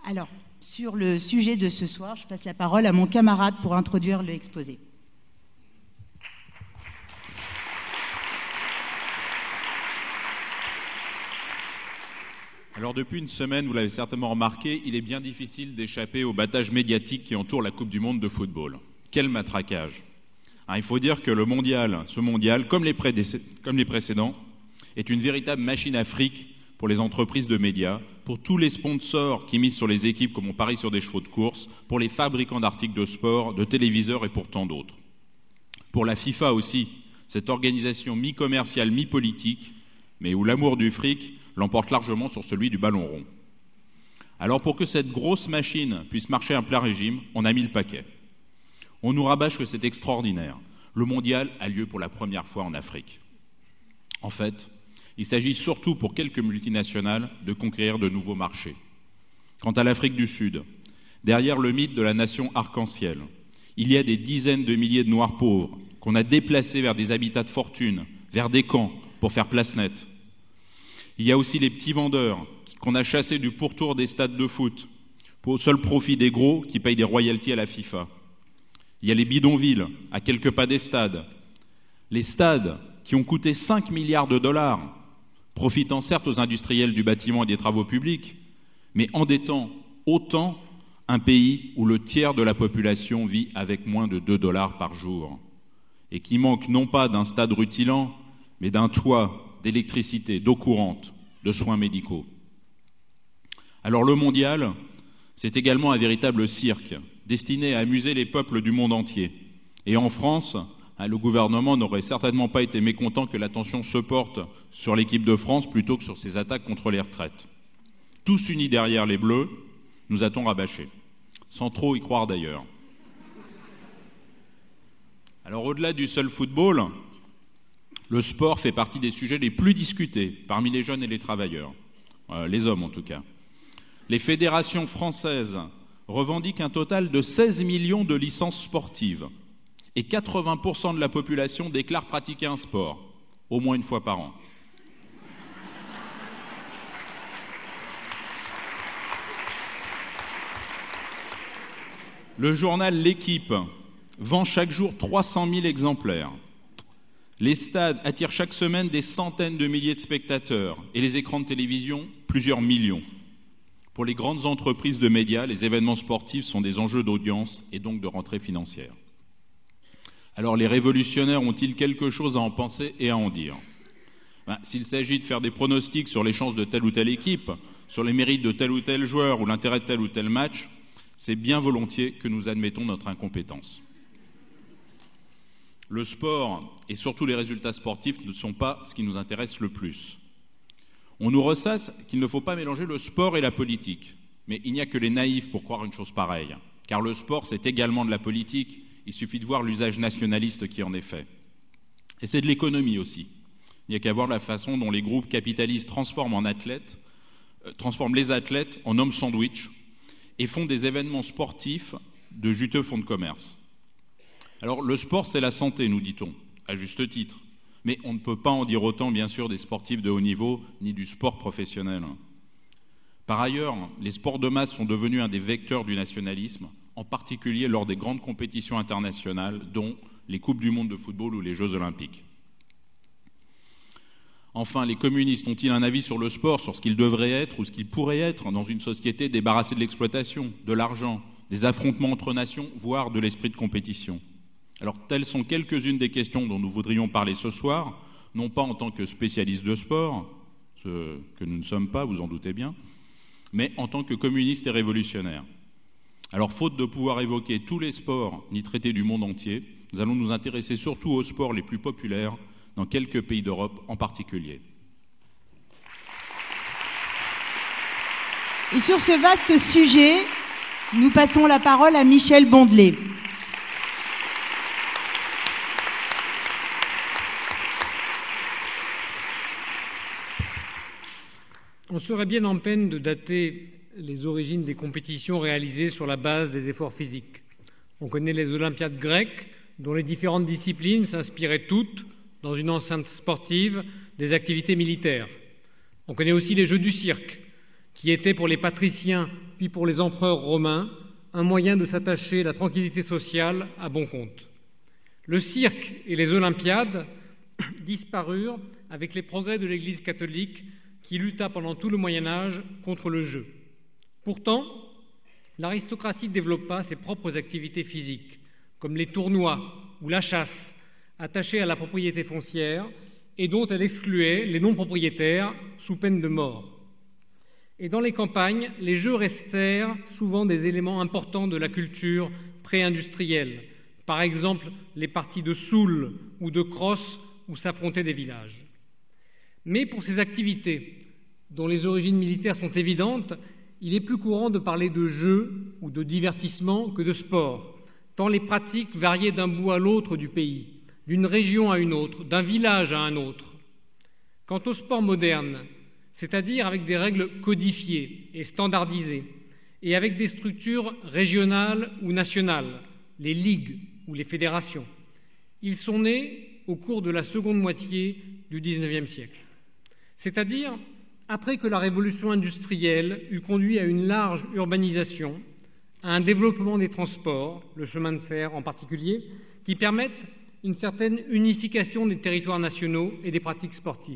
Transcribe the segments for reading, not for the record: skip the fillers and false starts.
Alors, sur le sujet de ce soir, je passe la parole à mon camarade pour introduire l'exposé. Alors depuis une semaine, vous l'avez certainement remarqué, il est bien difficile d'échapper au battage médiatique qui entoure la Coupe du Monde de football. Quel matraquage! Il faut dire que ce mondial, comme les précédents, est une véritable machine à fric pour les entreprises de médias, pour tous les sponsors qui misent sur les équipes comme on parie sur des chevaux de course, pour les fabricants d'articles de sport, de téléviseurs et pour tant d'autres. Pour la FIFA aussi, cette organisation mi-commerciale, mi-politique, mais où l'amour du fric l'emporte largement sur celui du ballon rond. Alors pour que cette grosse machine puisse marcher à plein régime, on a mis le paquet. On nous rabâche que c'est extraordinaire. Le mondial a lieu pour la première fois en Afrique. En fait, il s'agit surtout pour quelques multinationales de conquérir de nouveaux marchés. Quant à l'Afrique du Sud, derrière le mythe de la nation arc-en-ciel, il y a des dizaines de milliers de Noirs pauvres qu'on a déplacés vers des habitats de fortune, vers des camps, pour faire place nette. Il y a aussi les petits vendeurs qu'on a chassés du pourtour des stades de foot, pour au seul profit des gros qui payent des royalties à la FIFA. Il y a les bidonvilles, à quelques pas des stades. Les stades qui ont coûté 5 milliards de dollars, profitant certes aux industriels du bâtiment et des travaux publics, mais endettant autant un pays où le tiers de la population vit avec moins de 2 dollars par jour, et qui manque non pas d'un stade rutilant, mais d'un toit, d'électricité, d'eau courante, de soins médicaux. Alors le mondial, c'est également un véritable cirque, destiné à amuser les peuples du monde entier. Et en France, le gouvernement n'aurait certainement pas été mécontent que l'attention se porte sur l'équipe de France plutôt que sur ses attaques contre les retraites. Tous unis derrière les Bleus, nous a-t-on rabâché, sans trop y croire d'ailleurs. Alors au-delà du seul football, le sport fait partie des sujets les plus discutés parmi les jeunes et les travailleurs, les hommes en tout cas. Les fédérations françaises revendiquent un total de 16 millions de licences sportives et 80% de la population déclare pratiquer un sport, au moins une fois par an. Le journal L'Équipe vend chaque jour 300 000 exemplaires. Les stades attirent chaque semaine des centaines de milliers de spectateurs et les écrans de télévision, plusieurs millions. Pour les grandes entreprises de médias, les événements sportifs sont des enjeux d'audience et donc de rentrée financière. Alors les révolutionnaires ont-ils quelque chose à en penser et à en dire ? S'il s'agit de faire des pronostics sur les chances de telle ou telle équipe, sur les mérites de tel ou tel joueur ou l'intérêt de tel ou tel match, c'est bien volontiers que nous admettons notre incompétence. Le sport et surtout les résultats sportifs ne sont pas ce qui nous intéresse le plus. On nous ressasse qu'il ne faut pas mélanger le sport et la politique. Mais il n'y a que les naïfs pour croire une chose pareille. Car le sport, c'est également de la politique. Il suffit de voir l'usage nationaliste qui en est fait. Et c'est de l'économie aussi. Il n'y a qu'à voir la façon dont les groupes capitalistes transforment les athlètes en hommes sandwich et font des événements sportifs de juteux fonds de commerce. Alors le sport, c'est la santé, nous dit-on, à juste titre. Mais on ne peut pas en dire autant, bien sûr, des sportifs de haut niveau, ni du sport professionnel. Par ailleurs, les sports de masse sont devenus un des vecteurs du nationalisme, en particulier lors des grandes compétitions internationales, dont les Coupes du Monde de football ou les Jeux Olympiques. Enfin, les communistes ont-ils un avis sur le sport, sur ce qu'il devrait être ou ce qu'il pourrait être dans une société débarrassée de l'exploitation, de l'argent, des affrontements entre nations, voire de l'esprit de compétition ? Alors, telles sont quelques-unes des questions dont nous voudrions parler ce soir, non pas en tant que spécialistes de sport, ce que nous ne sommes pas, vous en doutez bien, mais en tant que communistes et révolutionnaires. Alors, faute de pouvoir évoquer tous les sports ni traiter du monde entier, nous allons nous intéresser surtout aux sports les plus populaires dans quelques pays d'Europe en particulier. Et sur ce vaste sujet, nous passons la parole à Michel Bondelet. On serait bien en peine de dater les origines des compétitions réalisées sur la base des efforts physiques. On connaît les Olympiades grecques, dont les différentes disciplines s'inspiraient toutes, dans une enceinte sportive, des activités militaires. On connaît aussi les Jeux du cirque, qui étaient pour les patriciens puis pour les empereurs romains, un moyen de s'attacher la tranquillité sociale à bon compte. Le cirque et les Olympiades disparurent avec les progrès de l'Église catholique qui lutta pendant tout le Moyen Âge contre le jeu. Pourtant, l'aristocratie développa ses propres activités physiques, comme les tournois ou la chasse, attachés à la propriété foncière et dont elle excluait les non-propriétaires sous peine de mort. Et dans les campagnes, les jeux restèrent souvent des éléments importants de la culture pré-industrielle, par exemple les parties de soule ou de crosse où s'affrontaient des villages. Mais pour ces activités, dont les origines militaires sont évidentes, il est plus courant de parler de jeu ou de divertissement que de sport, tant les pratiques variaient d'un bout à l'autre du pays, d'une région à une autre, d'un village à un autre. Quant au sport moderne, c'est-à-dire avec des règles codifiées et standardisées, et avec des structures régionales ou nationales, les ligues ou les fédérations, ils sont nés au cours de la seconde moitié du XIXe siècle. C'est-à-dire après que la révolution industrielle eut conduit à une large urbanisation, à un développement des transports, le chemin de fer en particulier, qui permettent une certaine unification des territoires nationaux et des pratiques sportives.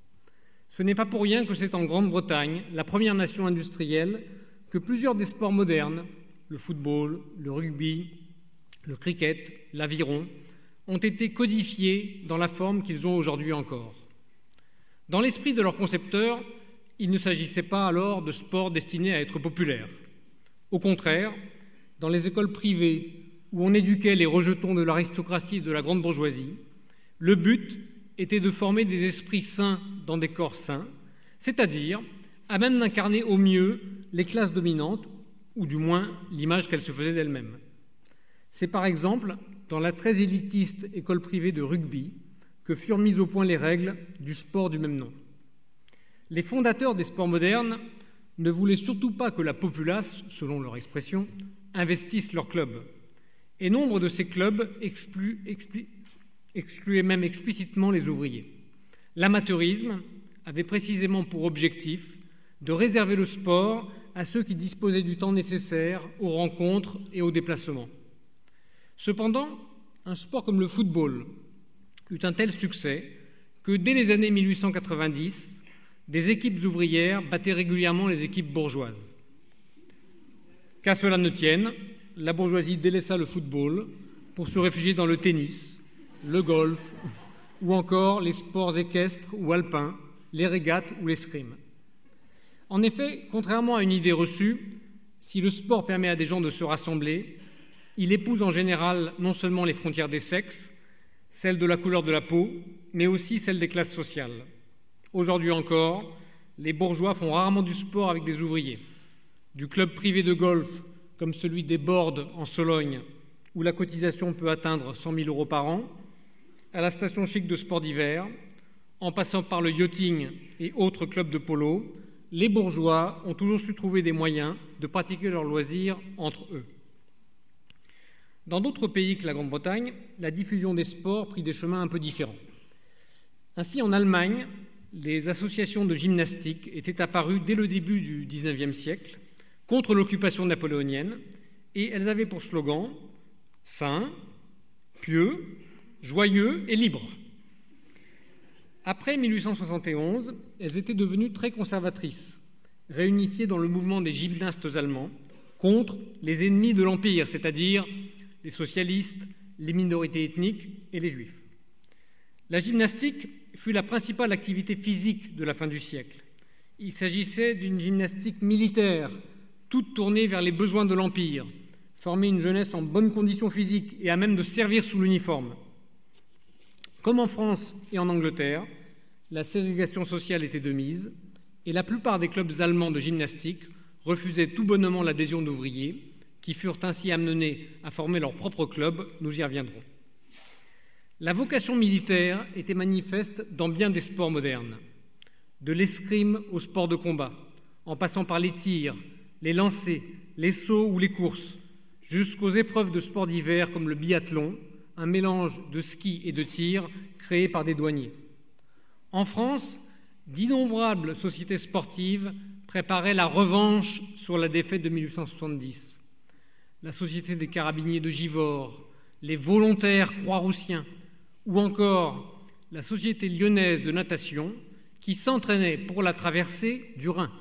Ce n'est pas pour rien que c'est en Grande-Bretagne, la première nation industrielle, que plusieurs des sports modernes, le football, le rugby, le cricket, l'aviron, ont été codifiés dans la forme qu'ils ont aujourd'hui encore. Dans l'esprit de leurs concepteurs, il ne s'agissait pas alors de sports destinés à être populaires. Au contraire, dans les écoles privées où on éduquait les rejetons de l'aristocratie et de la grande bourgeoisie, le but était de former des esprits sains dans des corps sains, c'est-à-dire à même d'incarner au mieux les classes dominantes, ou du moins l'image qu'elles se faisaient d'elles-mêmes. C'est par exemple dans la très élitiste école privée de rugby que furent mises au point les règles du sport du même nom. Les fondateurs des sports modernes ne voulaient surtout pas que la populace, selon leur expression, investisse leur club. Et nombre de ces clubs excluaient même explicitement les ouvriers. L'amateurisme avait précisément pour objectif de réserver le sport à ceux qui disposaient du temps nécessaire aux rencontres et aux déplacements. Cependant, un sport comme le football eut un tel succès que dès les années 1890, des équipes ouvrières battaient régulièrement les équipes bourgeoises. Qu'à cela ne tienne, la bourgeoisie délaissa le football pour se réfugier dans le tennis, le golf ou encore les sports équestres ou alpins, les régates ou l'escrime. En effet, contrairement à une idée reçue, si le sport permet à des gens de se rassembler, il épouse en général non seulement les frontières des sexes, celles de la couleur de la peau, mais aussi celles des classes sociales. Aujourd'hui encore, les bourgeois font rarement du sport avec des ouvriers. Du club privé de golf, comme celui des Bordes en Sologne, où la cotisation peut atteindre 100 000 € par an, à la station chic de sport d'hiver, en passant par le yachting et autres clubs de polo, les bourgeois ont toujours su trouver des moyens de pratiquer leurs loisirs entre eux. Dans d'autres pays que la Grande-Bretagne, la diffusion des sports prit des chemins un peu différents. Ainsi, en Allemagne, les associations de gymnastique étaient apparues dès le début du XIXe siècle contre l'occupation napoléonienne et elles avaient pour slogan « sain, pieux, joyeux et libre ». Après 1871, elles étaient devenues très conservatrices, réunifiées dans le mouvement des gymnastes allemands contre les ennemis de l'Empire, c'est-à-dire les socialistes, les minorités ethniques et les juifs. La gymnastique fut la principale activité physique de la fin du siècle. Il s'agissait d'une gymnastique militaire, toute tournée vers les besoins de l'Empire, former une jeunesse en bonne condition physique et à même de servir sous l'uniforme. Comme en France et en Angleterre, la ségrégation sociale était de mise et la plupart des clubs allemands de gymnastique refusaient tout bonnement l'adhésion d'ouvriers qui furent ainsi amenés à former leur propre club, nous y reviendrons. La vocation militaire était manifeste dans bien des sports modernes, de l'escrime au sport de combat, en passant par les tirs, les lancers, les sauts ou les courses, jusqu'aux épreuves de sports d'hiver comme le biathlon, un mélange de ski et de tir créé par des douaniers. En France, d'innombrables sociétés sportives préparait la revanche sur la défaite de 1870. La Société des Carabiniers de Givors, les Volontaires Croix-Roussiens ou encore la Société lyonnaise de natation qui s'entraînait pour la traversée du Rhin.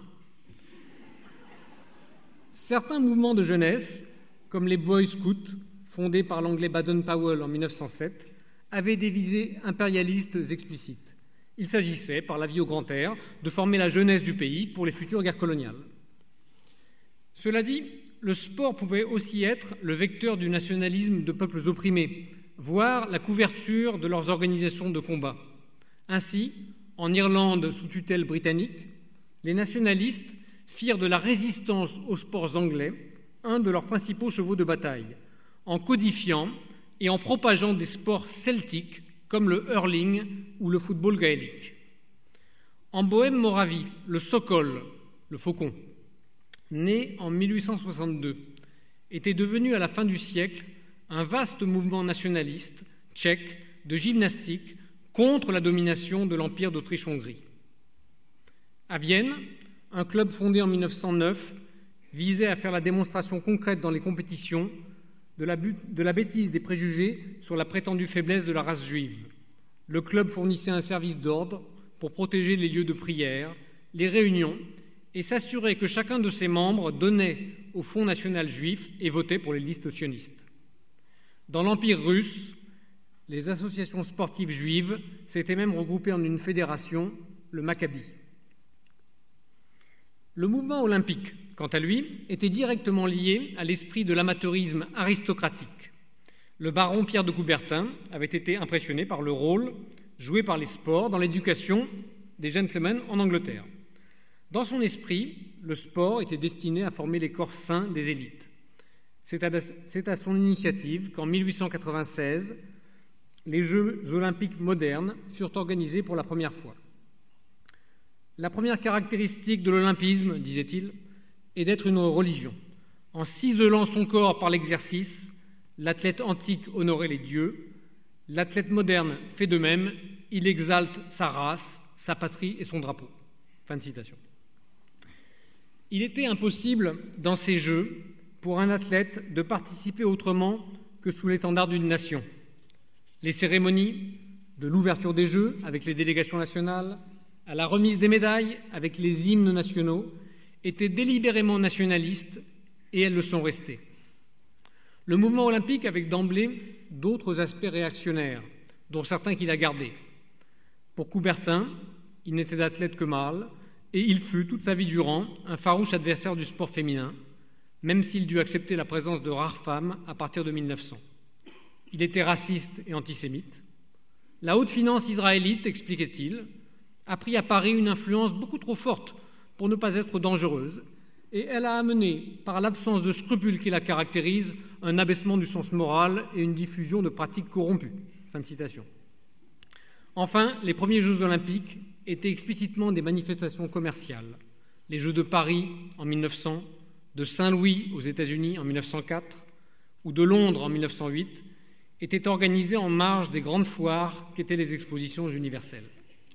Certains mouvements de jeunesse, comme les Boy Scouts, fondés par l'anglais Baden-Powell en 1907, avaient des visées impérialistes explicites. Il s'agissait, par la vie au grand air, de former la jeunesse du pays pour les futures guerres coloniales. Cela dit, le sport pouvait aussi être le vecteur du nationalisme de peuples opprimés, voire la couverture de leurs organisations de combat. Ainsi, en Irlande sous tutelle britannique, les nationalistes firent de la résistance aux sports anglais un de leurs principaux chevaux de bataille, en codifiant et en propageant des sports celtiques comme le hurling ou le football gaélique. En Bohême-Moravie, le Sokol, le faucon, né en 1862, était devenu à la fin du siècle un vaste mouvement nationaliste tchèque de gymnastique contre la domination de l'Empire d'Autriche-Hongrie. À Vienne, un club fondé en 1909 visait à faire la démonstration concrète dans les compétitions de la bêtise des préjugés sur la prétendue faiblesse de la race juive. Le club fournissait un service d'ordre pour protéger les lieux de prière, les réunions et s'assurer que chacun de ses membres donnait au Fonds national juif et votait pour les listes sionistes. Dans l'Empire russe, les associations sportives juives s'étaient même regroupées en une fédération, le Maccabi. Le mouvement olympique, quant à lui, était directement lié à l'esprit de l'amateurisme aristocratique. Le baron Pierre de Coubertin avait été impressionné par le rôle joué par les sports dans l'éducation des gentlemen en Angleterre. Dans son esprit, le sport était destiné à former les corps sains des élites. C'est à son initiative qu'en 1896, les Jeux olympiques modernes furent organisés pour la première fois. La première caractéristique de l'olympisme, disait-il, est d'être une religion. En ciselant son corps par l'exercice, l'athlète antique honorait les dieux, l'athlète moderne fait de même, il exalte sa race, sa patrie et son drapeau. Fin de citation. Il était impossible, dans ces Jeux, pour un athlète de participer autrement que sous l'étendard d'une nation. Les cérémonies, de l'ouverture des Jeux avec les délégations nationales, à la remise des médailles avec les hymnes nationaux, étaient délibérément nationalistes et elles le sont restées. Le mouvement olympique avait d'emblée d'autres aspects réactionnaires, dont certains qu'il a gardés. Pour Coubertin, il n'était d'athlète que mâle et il fut, toute sa vie durant, un farouche adversaire du sport féminin, même s'il dut accepter la présence de rares femmes à partir de 1900. Il était raciste et antisémite. La haute finance israélite, expliquait-il, a pris à Paris une influence beaucoup trop forte pour ne pas être dangereuse, et elle a amené, par l'absence de scrupules qui la caractérise, un abaissement du sens moral et une diffusion de pratiques corrompues. Fin de citation. Enfin, les premiers Jeux olympiques étaient explicitement des manifestations commerciales. Les Jeux de Paris en 1900, de Saint-Louis aux États-Unis en 1904 ou de Londres en 1908 étaient organisés en marge des grandes foires qu'étaient les expositions universelles.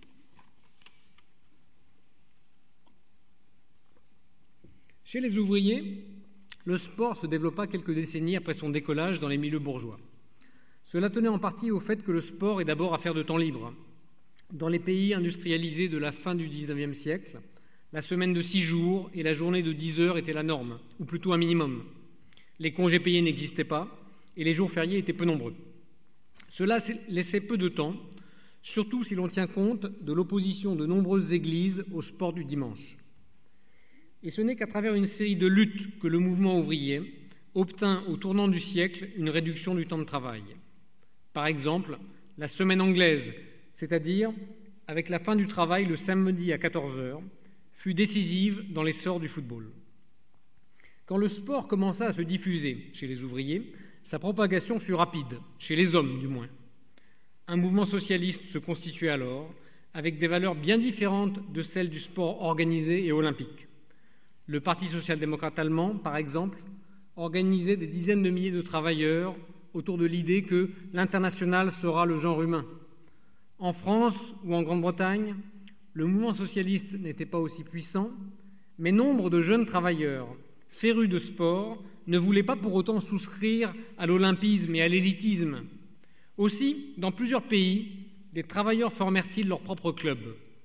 Chez les ouvriers, le sport se développa quelques décennies après son décollage dans les milieux bourgeois. Cela tenait en partie au fait que le sport est d'abord affaire de temps libre. Dans les pays industrialisés de la fin du XIXe siècle, la semaine de 6 jours et la journée de 10 heures étaient la norme, ou plutôt un minimum. Les congés payés n'existaient pas et les jours fériés étaient peu nombreux. Cela laissait peu de temps, surtout si l'on tient compte de l'opposition de nombreuses églises au sport du dimanche. Et ce n'est qu'à travers une série de luttes que le mouvement ouvrier obtint au tournant du siècle une réduction du temps de travail. Par exemple, la semaine anglaise, c'est-à-dire avec la fin du travail le samedi à 14 heures, fut décisive dans l'essor du football. Quand le sport commença à se diffuser chez les ouvriers, sa propagation fut rapide, chez les hommes du moins. Un mouvement socialiste se constituait alors, avec des valeurs bien différentes de celles du sport organisé et olympique. Le Parti social-démocrate allemand, par exemple, organisait des dizaines de milliers de travailleurs autour de l'idée que l'international sera le genre humain. En France ou en Grande-Bretagne, le mouvement socialiste n'était pas aussi puissant, Mais nombre de jeunes travailleurs, férus de sport, ne voulaient pas pour autant souscrire à l'olympisme et à l'élitisme. Aussi, dans plusieurs pays, les travailleurs formèrent-ils leur propre club.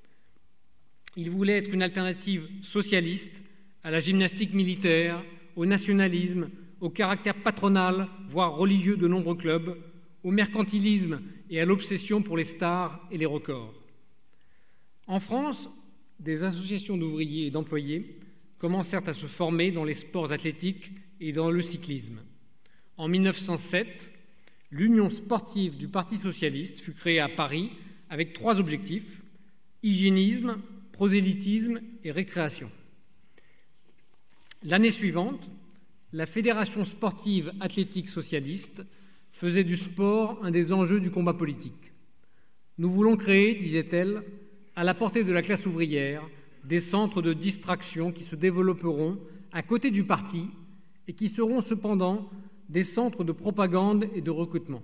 Ils voulaient être une alternative socialiste à la gymnastique militaire, au nationalisme, au caractère patronal, voire religieux de nombreux clubs, au mercantilisme et à l'obsession pour les stars et les records. En France, des associations d'ouvriers et d'employés commencèrent à se former dans les sports athlétiques et dans le cyclisme. En 1907, l'Union sportive du Parti socialiste fut créée à Paris avec 3 objectifs: hygiénisme, prosélytisme et récréation. L'année suivante, la Fédération sportive athlétique socialiste faisait du sport un des enjeux du combat politique. Nous voulons créer, disait-elle, à la portée de la classe ouvrière, des centres de distraction qui se développeront à côté du parti et qui seront cependant des centres de propagande et de recrutement.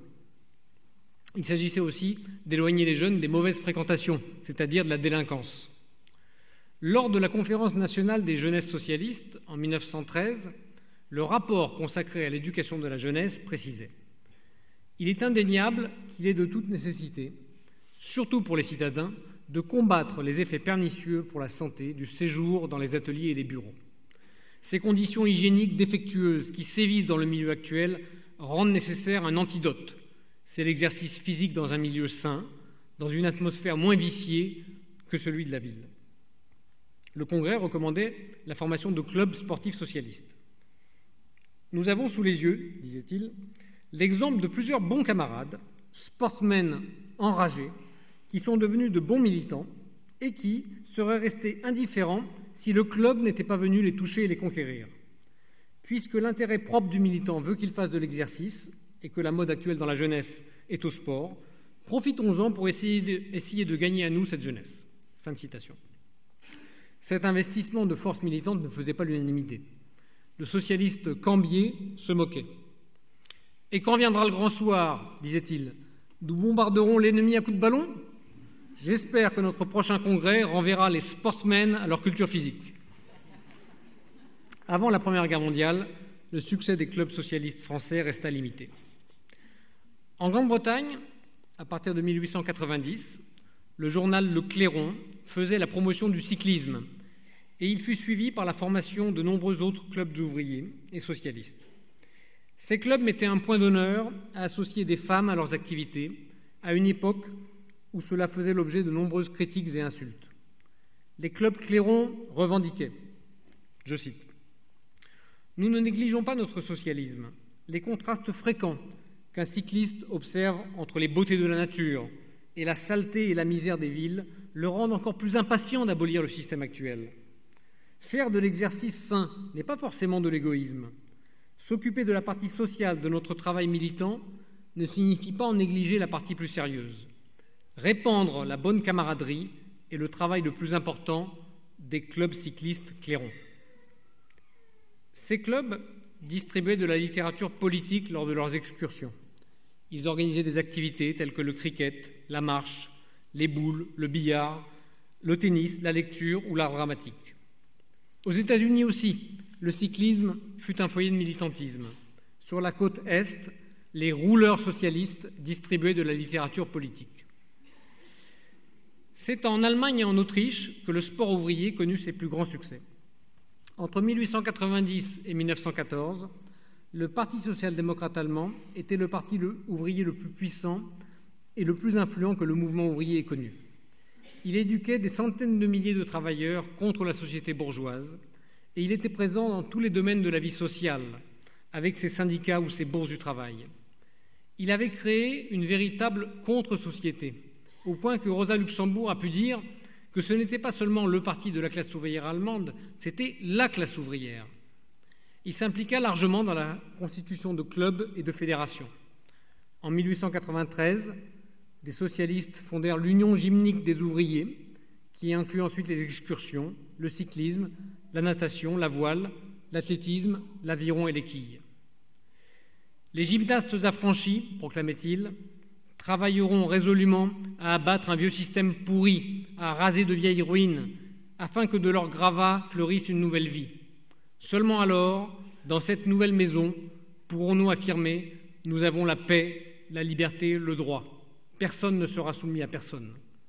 Il s'agissait aussi d'éloigner les jeunes des mauvaises fréquentations, c'est-à-dire de la délinquance. Lors de la Conférence nationale des jeunesses socialistes, en 1913, le rapport consacré à l'éducation de la jeunesse précisait: « Il est indéniable qu'il est de toute nécessité, surtout pour les citadins, de combattre les effets pernicieux pour la santé du séjour dans les ateliers et les bureaux. Ces conditions hygiéniques défectueuses qui sévissent dans le milieu actuel rendent nécessaire un antidote. C'est l'exercice physique dans un milieu sain, dans une atmosphère moins viciée que celui de la ville. » Le Congrès recommandait la formation de clubs sportifs socialistes. « Nous avons sous les yeux, disait-il, l'exemple de plusieurs bons camarades, sportsmen enragés, qui sont devenus de bons militants et qui seraient restés indifférents si le club n'était pas venu les toucher et les conquérir. Puisque l'intérêt propre du militant veut qu'il fasse de l'exercice et que la mode actuelle dans la jeunesse est au sport, profitons-en pour essayer de gagner à nous cette jeunesse. » Fin de citation. Cet investissement de force militante ne faisait pas l'unanimité. Le socialiste Cambier se moquait. « Et quand viendra le grand soir, disait-il, nous bombarderons l'ennemi à coups de ballon ? J'espère que notre prochain congrès renverra les sportsmen à leur culture physique. » Avant la Première Guerre mondiale, le succès des clubs socialistes français resta limité. En Grande-Bretagne, à partir de 1890, le journal Le Clairon faisait la promotion du cyclisme et il fut suivi par la formation de nombreux autres clubs d'ouvriers et socialistes. Ces clubs mettaient un point d'honneur à associer des femmes à leurs activités à une époque où cela faisait l'objet de nombreuses critiques et insultes. Les clubs Clairon revendiquaient, je cite, « Nous ne négligeons pas notre socialisme. Les contrastes fréquents qu'un cycliste observe entre les beautés de la nature et la saleté et la misère des villes le rendent encore plus impatient d'abolir le système actuel. Faire de l'exercice sain n'est pas forcément de l'égoïsme. S'occuper de la partie sociale de notre travail militant ne signifie pas en négliger la partie plus sérieuse. Répandre la bonne camaraderie est le travail le plus important des clubs cyclistes Clairon. » Ces clubs distribuaient de la littérature politique lors de leurs excursions. Ils organisaient des activités telles que le cricket, la marche, les boules, le billard, le tennis, la lecture ou l'art dramatique. Aux États-Unis aussi, le cyclisme fut un foyer de militantisme. Sur la côte Est, les rouleurs socialistes distribuaient de la littérature politique. C'est en Allemagne et en Autriche que le sport ouvrier connut ses plus grands succès. Entre 1890 et 1914, le Parti social-démocrate allemand était le parti ouvrier le plus puissant et le plus influent que le mouvement ouvrier ait connu. Il éduquait des centaines de milliers de travailleurs contre la société bourgeoise et il était présent dans tous les domaines de la vie sociale, avec ses syndicats ou ses bourses du travail. Il avait créé une véritable contre-société, au point que Rosa Luxembourg a pu dire que ce n'était pas seulement le parti de la classe ouvrière allemande, c'était la classe ouvrière. Il s'impliqua largement dans la constitution de clubs et de fédérations. En 1893, des socialistes fondèrent l'Union gymnique des ouvriers, qui inclut ensuite les excursions, le cyclisme, la natation, la voile, l'athlétisme, l'aviron et les quilles. Les gymnastes affranchis, proclamait-il, travailleront résolument à abattre un vieux système pourri, à raser de vieilles ruines, afin que de leurs gravats fleurisse une nouvelle vie. Seulement alors, dans cette nouvelle maison, pourrons-nous affirmer « Nous avons la paix, la liberté, le droit. Personne ne sera soumis à personne. »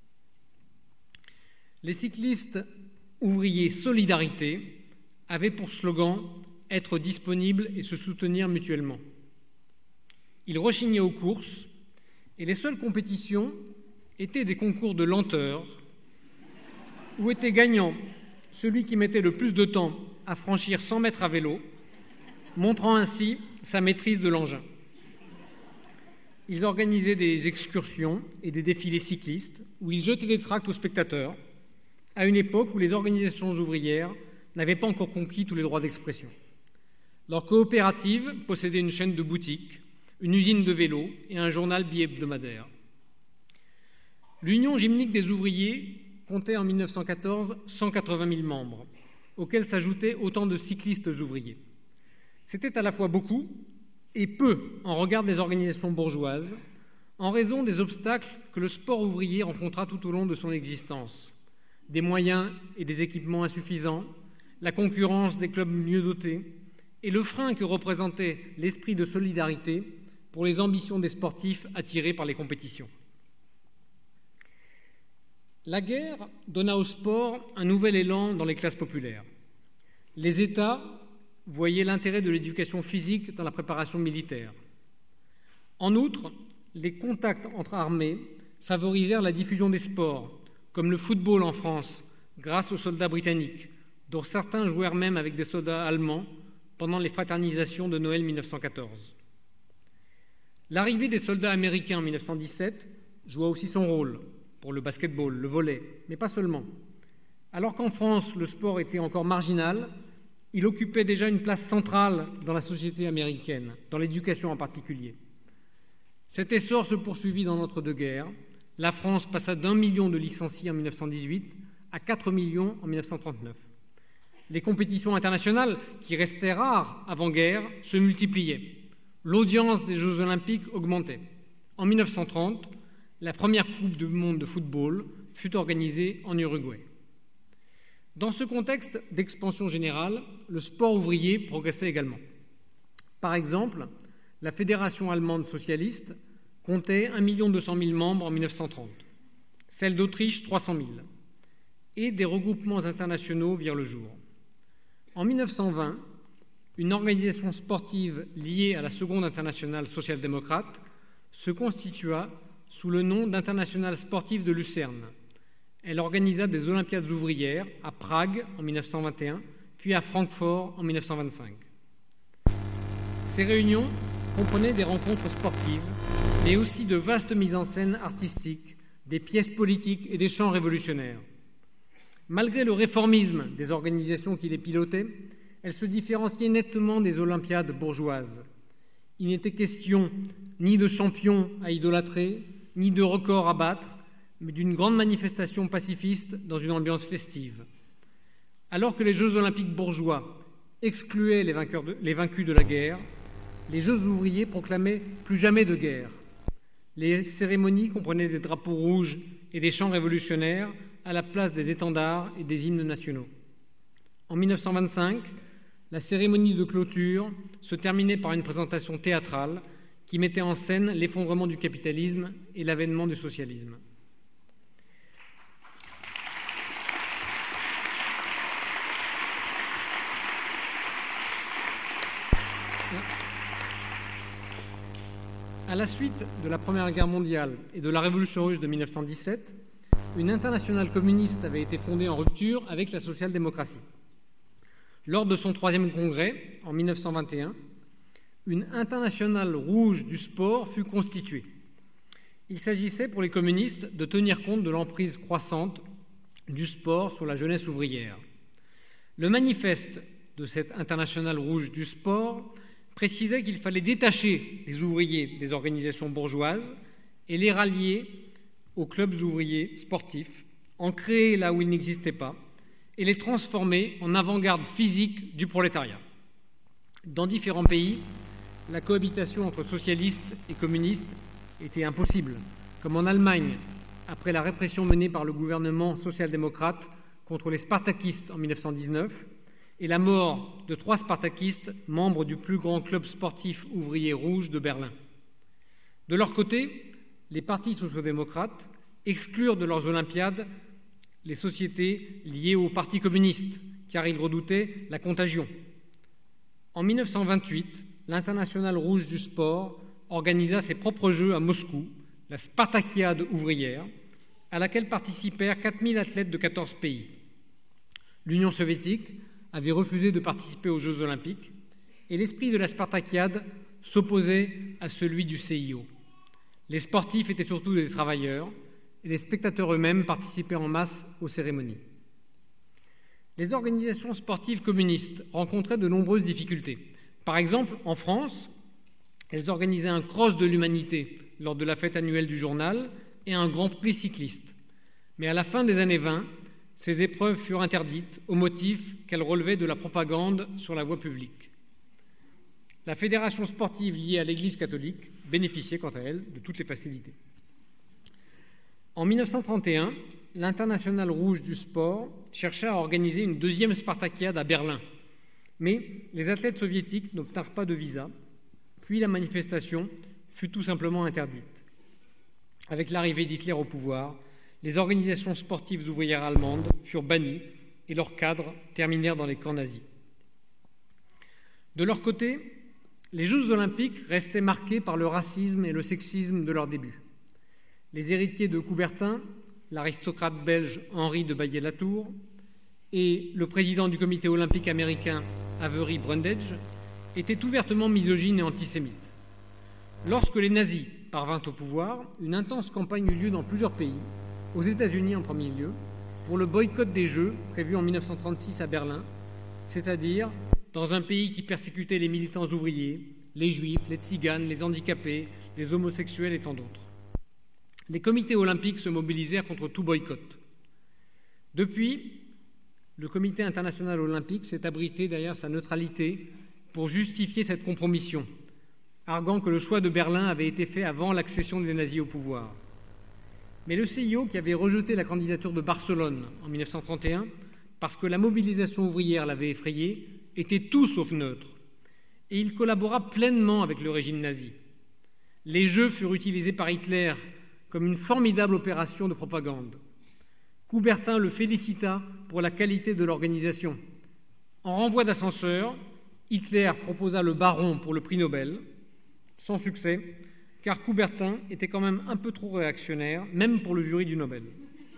Les cyclistes ouvriers Solidarité avaient pour slogan « Être disponibles et se soutenir mutuellement ». Ils rechignaient aux courses et les seules compétitions étaient des concours de lenteur où était gagnant celui qui mettait le plus de temps à franchir 100 mètres à vélo, montrant ainsi sa maîtrise de l'engin. Ils organisaient des excursions et des défilés cyclistes où ils jetaient des tracts aux spectateurs, à une époque où les organisations ouvrières n'avaient pas encore conquis tous les droits d'expression. Leur coopérative possédait une chaîne de boutiques, une usine de vélos et un journal bi-hebdomadaire. L'Union gymnique des ouvriers comptait en 1914 180 000 membres, auxquels s'ajoutaient autant de cyclistes ouvriers. C'était à la fois beaucoup et peu en regard des organisations bourgeoises, en raison des obstacles que le sport ouvrier rencontra tout au long de son existence. Des moyens et des équipements insuffisants, la concurrence des clubs mieux dotés et le frein que représentait l'esprit de solidarité pour les ambitions des sportifs attirés par les compétitions. La guerre donna au sport un nouvel élan dans les classes populaires. Les États voyaient l'intérêt de l'éducation physique dans la préparation militaire. En outre, les contacts entre armées favorisèrent la diffusion des sports, comme le football en France, grâce aux soldats britanniques, dont certains jouèrent même avec des soldats allemands pendant les fraternisations de Noël 1914. L'arrivée des soldats américains en 1917 joua aussi son rôle pour le basket-ball, le volley, mais pas seulement. Alors qu'en France, le sport était encore marginal, il occupait déjà une place centrale dans la société américaine, dans l'éducation en particulier. Cet essor se poursuivit dans l'entre-deux-guerres. La France passa d'1 million de licenciés en 1918 à 4 millions en 1939. Les compétitions internationales, qui restaient rares avant-guerre, se multipliaient. L'audience des Jeux olympiques augmentait. En 1930, la première Coupe du monde de football fut organisée en Uruguay. Dans ce contexte d'expansion générale, le sport ouvrier progressait également. Par exemple, la Fédération allemande socialiste comptait 1 200 000 membres en 1930, celle d'Autriche 300 000, et des regroupements internationaux virent le jour. En 1920, une organisation sportive liée à la Seconde Internationale social-démocrate se constitua sous le nom d'Internationale sportive de Lucerne. Elle organisa des Olympiades ouvrières à Prague en 1921, puis à Francfort en 1925. Ces réunions comprenaient des rencontres sportives, mais aussi de vastes mises en scène artistiques, des pièces politiques et des chants révolutionnaires. Malgré le réformisme des organisations qui les pilotaient, elles se différenciaient nettement des Olympiades bourgeoises. Il n'était question ni de champions à idolâtrer, ni de records à battre, mais d'une grande manifestation pacifiste dans une ambiance festive. Alors que les Jeux olympiques bourgeois excluaient les vaincus de la guerre, les Jeux ouvriers proclamaient « plus jamais de guerre ». Les cérémonies comprenaient des drapeaux rouges et des chants révolutionnaires à la place des étendards et des hymnes nationaux. En 1925, la cérémonie de clôture se terminait par une présentation théâtrale qui mettait en scène l'effondrement du capitalisme et l'avènement du socialisme. À la suite de la Première Guerre mondiale et de la Révolution russe de 1917, une internationale communiste avait été fondée en rupture avec la social-démocratie. Lors de son 3e congrès, en 1921, une internationale rouge du sport fut constituée. Il s'agissait pour les communistes de tenir compte de l'emprise croissante du sport sur la jeunesse ouvrière. Le manifeste de cette internationale rouge du sport précisait qu'il fallait détacher les ouvriers des organisations bourgeoises et les rallier aux clubs ouvriers sportifs, en créer là où ils n'existaient pas, et les transformer en avant-garde physique du prolétariat. Dans différents pays, la cohabitation entre socialistes et communistes était impossible, comme en Allemagne, après la répression menée par le gouvernement social-démocrate contre les spartakistes en 1919 et la mort de 3 spartakistes, membres du plus grand club sportif ouvrier rouge de Berlin. De leur côté, les partis sociaux-démocrates exclurent de leurs olympiades les sociétés liées au Parti communiste, car ils redoutaient la contagion. En 1928, l'Internationale rouge du sport organisa ses propres jeux à Moscou, la Spartakiade ouvrière, à laquelle participèrent 4000 athlètes de 14 pays. L'Union soviétique avait refusé de participer aux Jeux olympiques et l'esprit de la Spartakiade s'opposait à celui du CIO. Les sportifs étaient surtout des travailleurs et les spectateurs eux-mêmes participaient en masse aux cérémonies. Les organisations sportives communistes rencontraient de nombreuses difficultés. Par exemple, en France, elles organisaient un cross de l'humanité lors de la fête annuelle du journal et un grand prix cycliste. Mais à la fin des années 20, ces épreuves furent interdites au motif qu'elles relevaient de la propagande sur la voie publique. La fédération sportive liée à l'Église catholique bénéficiait quant à elle de toutes les facilités. En 1931, l'Internationale rouge du sport chercha à organiser une deuxième Spartakiade à Berlin. Mais les athlètes soviétiques n'obtinrent pas de visa, puis la manifestation fut tout simplement interdite. Avec l'arrivée d'Hitler au pouvoir, les organisations sportives ouvrières allemandes furent bannies et leurs cadres terminèrent dans les camps nazis. De leur côté, les Jeux olympiques restaient marqués par le racisme et le sexisme de leur début. Les héritiers de Coubertin, l'aristocrate belge Henri de Baillet-Latour et le président du comité olympique américain Avery Brundage étaient ouvertement misogynes et antisémites. Lorsque les nazis parvinrent au pouvoir, une intense campagne eut lieu dans plusieurs pays, aux États-Unis en premier lieu, pour le boycott des Jeux prévus en 1936 à Berlin, c'est-à-dire dans un pays qui persécutait les militants ouvriers, les juifs, les tziganes, les handicapés, les homosexuels et tant d'autres. Les comités olympiques se mobilisèrent contre tout boycott. Depuis, le Comité international olympique s'est abrité derrière sa neutralité pour justifier cette compromission, arguant que le choix de Berlin avait été fait avant l'accession des nazis au pouvoir. Mais le CIO, qui avait rejeté la candidature de Barcelone en 1931 parce que la mobilisation ouvrière l'avait effrayé, était tout sauf neutre, et il collabora pleinement avec le régime nazi. Les Jeux furent utilisés par Hitler comme une formidable opération de propagande. Coubertin le félicita pour la qualité de l'organisation. En renvoi d'ascenseur, Hitler proposa le baron pour le prix Nobel, sans succès, car Coubertin était quand même un peu trop réactionnaire, même pour le jury du Nobel.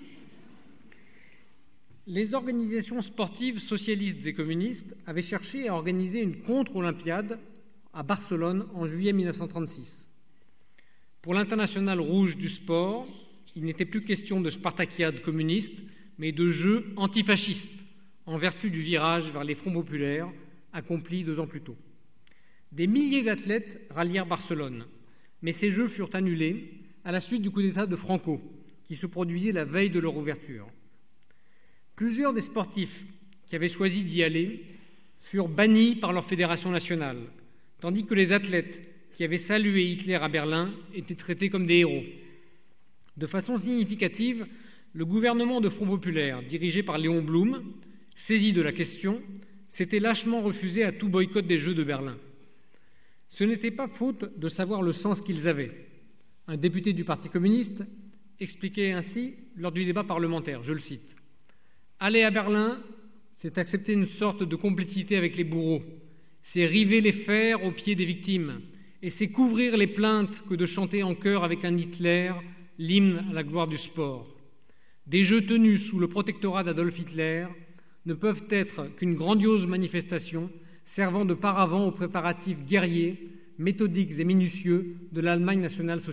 Les organisations sportives socialistes et communistes avaient cherché à organiser une contre-olympiade à Barcelone en juillet 1936. Pour l'Internationale rouge du sport, il n'était plus question de Spartakiade communiste, mais de jeux antifascistes, en vertu du virage vers les fronts populaires accompli 2 ans plus tôt. Des milliers d'athlètes rallièrent Barcelone, mais ces Jeux furent annulés à la suite du coup d'État de Franco, qui se produisit la veille de leur ouverture. Plusieurs des sportifs qui avaient choisi d'y aller furent bannis par leur fédération nationale, tandis que les athlètes qui avaient salué Hitler à Berlin étaient traités comme des héros. De façon significative, le gouvernement de Front populaire, dirigé par Léon Blum, saisi de la question, s'était lâchement refusé à tout boycott des Jeux de Berlin. Ce n'était pas faute de savoir le sens qu'ils avaient. Un député du Parti communiste expliquait ainsi lors du débat parlementaire, je le cite, « Aller à Berlin, c'est accepter une sorte de complicité avec les bourreaux, c'est river les fers aux pieds des victimes, et c'est couvrir les plaintes que de chanter en chœur avec un Hitler l'hymne à la gloire du sport. Des Jeux tenus sous le protectorat d'Adolf Hitler ne peuvent être qu'une grandiose manifestation servant de paravent aux préparatifs guerriers, méthodiques et minutieux de l'Allemagne nationale-socialiste. »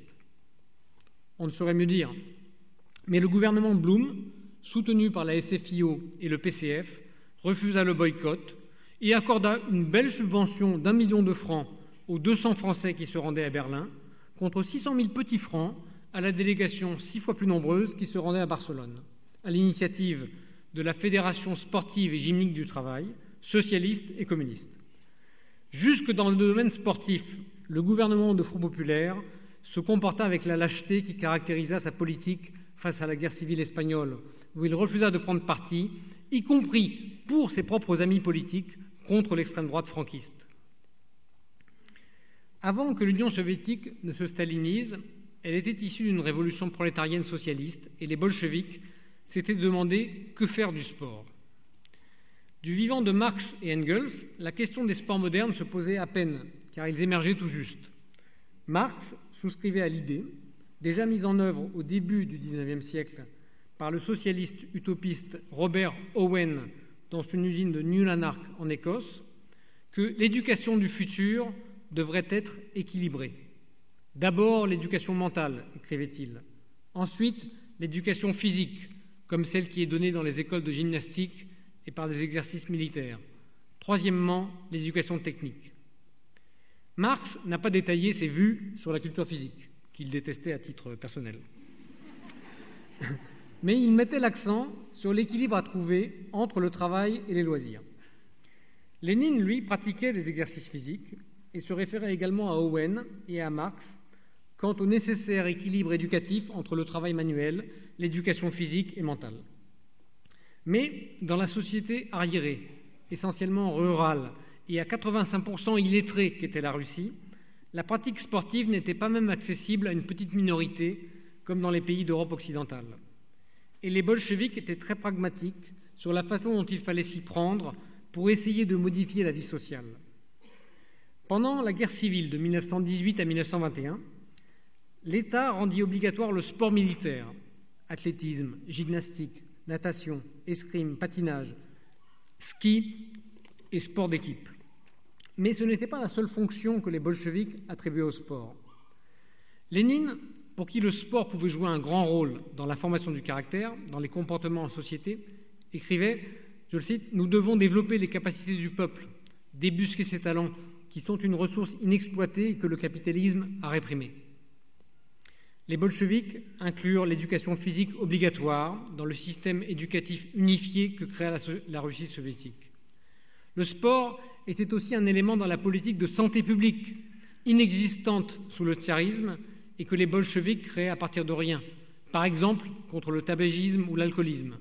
On ne saurait mieux dire. Mais le gouvernement Blum, soutenu par la SFIO et le PCF, refusa le boycott et accorda une belle subvention d'1 million de francs aux 200 Français qui se rendaient à Berlin, contre 600 000 petits francs à la délégation 6 fois plus nombreuse qui se rendait à Barcelone, à l'initiative de la Fédération sportive et gymnique du travail, socialiste et communiste. Jusque dans le domaine sportif, le gouvernement de Front populaire se comporta avec la lâcheté qui caractérisa sa politique face à la guerre civile espagnole, où il refusa de prendre parti, y compris pour ses propres amis politiques, contre l'extrême droite franquiste. Avant que l'Union soviétique ne se stalinise, elle était issue d'une révolution prolétarienne socialiste et les bolcheviks s'étaient demandé que faire du sport. Du vivant de Marx et Engels, la question des sports modernes se posait à peine, car ils émergeaient tout juste. Marx souscrivait à l'idée, déjà mise en œuvre au début du XIXe siècle par le socialiste utopiste Robert Owen dans une usine de New Lanark en Écosse, que l'éducation du futur devrait être équilibrée. D'abord l'éducation mentale, écrivait-il. Ensuite, l'éducation physique, comme celle qui est donnée dans les écoles de gymnastique et par des exercices militaires. Troisièmement, l'éducation technique. Marx n'a pas détaillé ses vues sur la culture physique, qu'il détestait à titre personnel. Mais il mettait l'accent sur l'équilibre à trouver entre le travail et les loisirs. Lénine, lui, pratiquait les exercices physiques et se référait également à Owen et à Marx quant au nécessaire équilibre éducatif entre le travail manuel, l'éducation physique et mentale. Mais dans la société arriérée, essentiellement rurale et à 85% illettrée qu'était la Russie, la pratique sportive n'était pas même accessible à une petite minorité comme dans les pays d'Europe occidentale. Et les bolcheviks étaient très pragmatiques sur la façon dont il fallait s'y prendre pour essayer de modifier la vie sociale. Pendant la guerre civile de 1918 à 1921, l'État rendit obligatoire le sport militaire, athlétisme, gymnastique, natation, escrime, patinage, ski et sport d'équipe. Mais ce n'était pas la seule fonction que les bolcheviks attribuaient au sport. Lénine, pour qui le sport pouvait jouer un grand rôle dans la formation du caractère, dans les comportements en société, écrivait, je le cite, « Nous devons développer les capacités du peuple, débusquer ses talents, qui sont une ressource inexploitée et que le capitalisme a réprimée. » Les bolcheviks inclurent l'éducation physique obligatoire dans le système éducatif unifié que créa la Russie soviétique. Le sport était aussi un élément dans la politique de santé publique, inexistante sous le tsarisme et que les bolcheviks créaient à partir de rien, par exemple contre le tabagisme ou l'alcoolisme.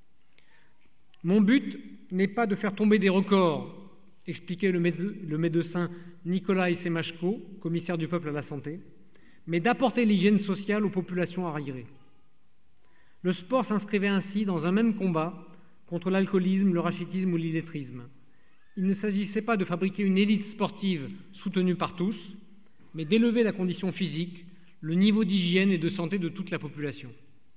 « Mon but n'est pas de faire tomber des records », expliquait le médecin Nikolai Semachko, commissaire du peuple à la santé, mais d'apporter l'hygiène sociale aux populations arriérées. Le sport s'inscrivait ainsi dans un même combat contre l'alcoolisme, le rachitisme ou l'illettrisme. Il ne s'agissait pas de fabriquer une élite sportive soutenue par tous, mais d'élever la condition physique, le niveau d'hygiène et de santé de toute la population.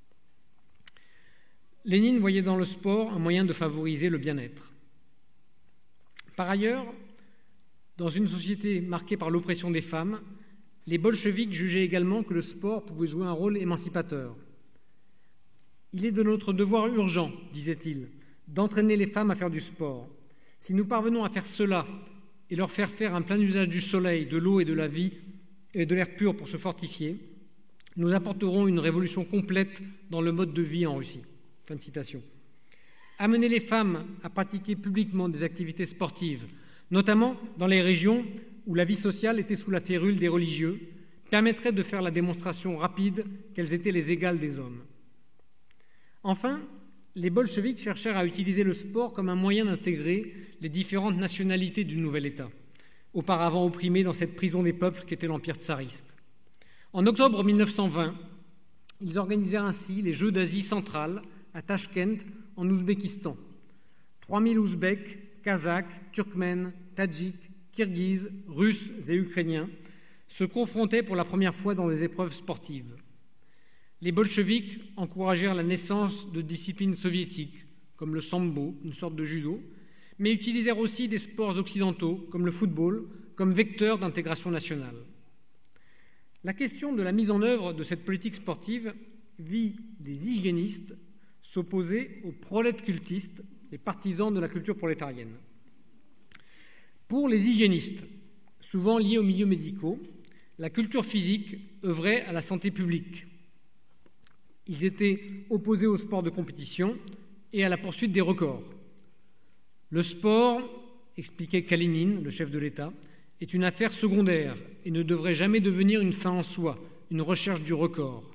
Lénine voyait dans le sport un moyen de favoriser le bien-être. Par ailleurs, dans une société marquée par l'oppression des femmes, les bolcheviks jugeaient également que le sport pouvait jouer un rôle émancipateur. « Il est de notre devoir urgent, disait-il, d'entraîner les femmes à faire du sport. Si nous parvenons à faire cela et leur faire faire un plein usage du soleil, de l'eau et de la vie et de l'air pur pour se fortifier, nous apporterons une révolution complète dans le mode de vie en Russie. » Fin de citation. Amener les femmes à pratiquer publiquement des activités sportives, notamment dans les régions où la vie sociale était sous la férule des religieux, permettrait de faire la démonstration rapide qu'elles étaient les égales des hommes. Enfin, les bolcheviks cherchèrent à utiliser le sport comme un moyen d'intégrer les différentes nationalités du nouvel État, auparavant opprimées dans cette prison des peuples qu'était l'Empire tsariste. En octobre 1920, ils organisèrent ainsi les Jeux d'Asie centrale à Tachkent, en Ouzbékistan. 3000 Ouzbeks, Kazakhs, Turkmènes, Tadjiks, Kirghizes, Russes et Ukrainiens se confrontaient pour la première fois dans des épreuves sportives. Les bolcheviks encouragèrent la naissance de disciplines soviétiques, comme le sambo, une sorte de judo, mais utilisèrent aussi des sports occidentaux, comme le football, comme vecteur d'intégration nationale. La question de la mise en œuvre de cette politique sportive vit des hygiénistes s'opposer aux prolètes cultistes, les partisans de la culture prolétarienne. Pour les hygiénistes, souvent liés aux milieux médicaux, la culture physique œuvrait à la santé publique. Ils étaient opposés au sport de compétition et à la poursuite des records. Le sport, expliquait Kalinine, le chef de l'État, est une affaire secondaire et ne devrait jamais devenir une fin en soi, une recherche du record.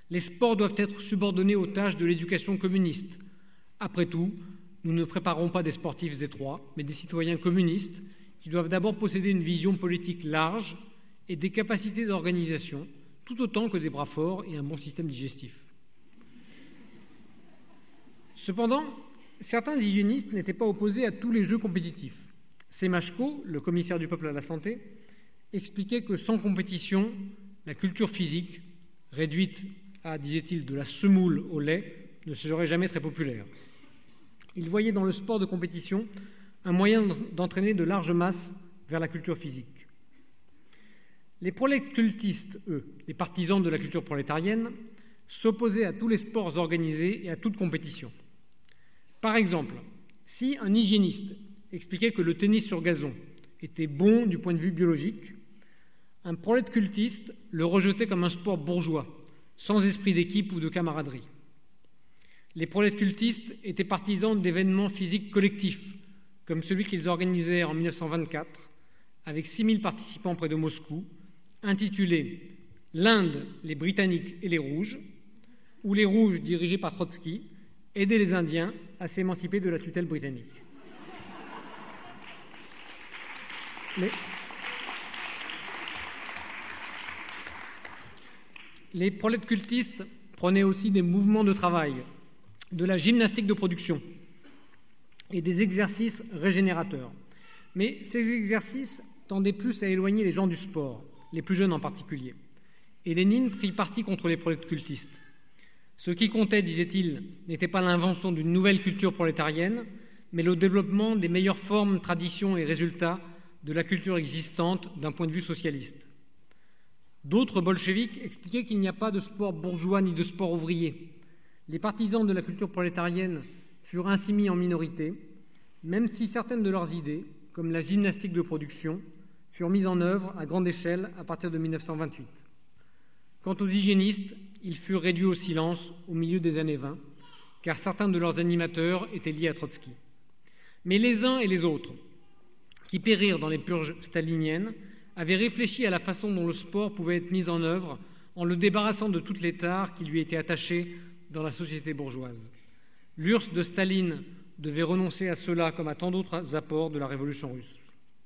Les sports doivent être subordonnés aux tâches de l'éducation communiste. Après tout, nous ne préparons pas des sportifs étroits, mais des citoyens communistes qui doivent d'abord posséder une vision politique large et des capacités d'organisation, tout autant que des bras forts et un bon système digestif. Cependant, certains hygiénistes n'étaient pas opposés à tous les jeux compétitifs. Semachko, le commissaire du peuple à la santé, expliquait que sans compétition, la culture physique, réduite à, disait-il, de la semoule au lait, ne serait jamais très populaire. Il voyait dans le sport de compétition un moyen d'entraîner de larges masses vers la culture physique. Les prolécultistes, eux, les partisans de la culture prolétarienne, s'opposaient à tous les sports organisés et à toute compétition. Par exemple, si un hygiéniste expliquait que le tennis sur gazon était bon du point de vue biologique, un prolécultiste le rejetait comme un sport bourgeois, sans esprit d'équipe ou de camaraderie. Les prolécultistes étaient partisans d'événements physiques collectifs, comme celui qu'ils organisaient en 1924, avec 6000 participants près de Moscou, intitulé « L'Inde, les Britanniques et les Rouges », où les Rouges, dirigés par Trotsky, aidaient les Indiens à s'émanciper de la tutelle britannique. Les prolécultistes prenaient aussi des mouvements de travail, de la gymnastique de production et des exercices régénérateurs. Mais ces exercices tendaient plus à éloigner les gens du sport, les plus jeunes en particulier. Et Lénine prit parti contre les prolécultistes. Ce qui comptait, disait-il, n'était pas l'invention d'une nouvelle culture prolétarienne, mais le développement des meilleures formes, traditions et résultats de la culture existante d'un point de vue socialiste. D'autres bolcheviks expliquaient qu'il n'y a pas de sport bourgeois ni de sport ouvrier. Les partisans de la culture prolétarienne furent ainsi mis en minorité, même si certaines de leurs idées, comme la gymnastique de production, furent mises en œuvre à grande échelle à partir de 1928. Quant aux hygiénistes, ils furent réduits au silence au milieu des années 20, car certains de leurs animateurs étaient liés à Trotsky. Mais les uns et les autres, qui périrent dans les purges staliniennes, avaient réfléchi à la façon dont le sport pouvait être mis en œuvre en le débarrassant de toutes les tares qui lui étaient attachées dans la société bourgeoise. L'URSS de Staline devait renoncer à cela comme à tant d'autres apports de la révolution russe.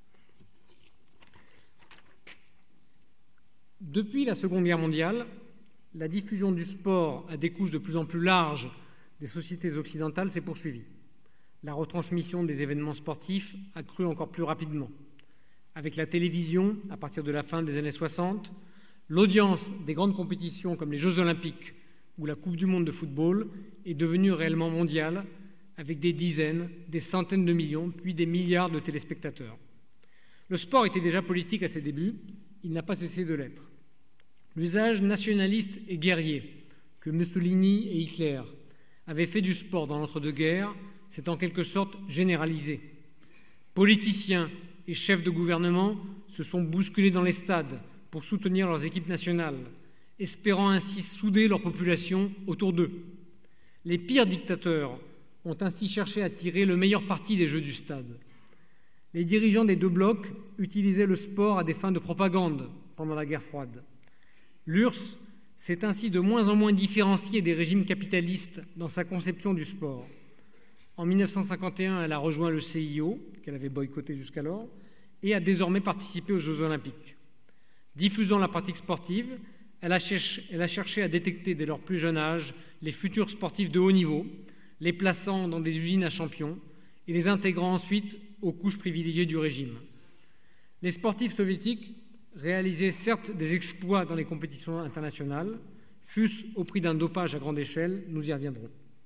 Depuis la Seconde Guerre mondiale, la diffusion du sport à des couches de plus en plus larges des sociétés occidentales s'est poursuivie. La retransmission des événements sportifs a cru encore plus rapidement. Avec la télévision, à partir de la fin des années 60, l'audience des grandes compétitions comme les Jeux Olympiques ou la Coupe du Monde de football est devenue réellement mondiale, avec des dizaines, des centaines de millions, puis des milliards de téléspectateurs. Le sport était déjà politique à ses débuts, il n'a pas cessé de l'être. L'usage nationaliste et guerrier que Mussolini et Hitler avaient fait du sport dans l'entre-deux-guerres s'est en quelque sorte généralisé. Politiciens et chefs de gouvernement se sont bousculés dans les stades pour soutenir leurs équipes nationales, espérant ainsi souder leur population autour d'eux. Les pires dictateurs ont ainsi cherché à tirer le meilleur parti des jeux du stade. Les dirigeants des deux blocs utilisaient le sport à des fins de propagande pendant la guerre froide. L'URSS s'est ainsi de moins en moins différenciée des régimes capitalistes dans sa conception du sport. En 1951, elle a rejoint le CIO, qu'elle avait boycotté jusqu'alors, et a désormais participé aux Jeux Olympiques. Diffusant la pratique sportive, elle a cherché à détecter dès leur plus jeune âge les futurs sportifs de haut niveau, les plaçant dans des usines à champions et les intégrant ensuite aux couches privilégiées du régime. Les sportifs soviétiques réalisaient certes des exploits dans les compétitions internationales, fût-ce au prix d'un dopage à grande échelle, nous y reviendrons.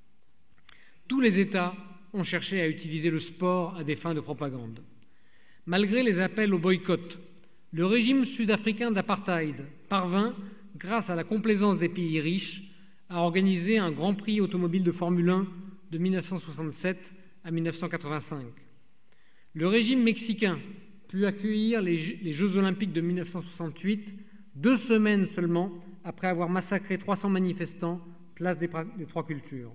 Tous les États ont cherché à utiliser le sport à des fins de propagande. Malgré les appels au boycott, le régime sud-africain d'apartheid parvint, grâce à la complaisance des pays riches, à organiser un Grand Prix automobile de Formule 1 de 1967 à 1985. Le régime mexicain put accueillir les Jeux Olympiques de 1968, 2 semaines seulement après avoir massacré 300 manifestants, place des Trois Cultures.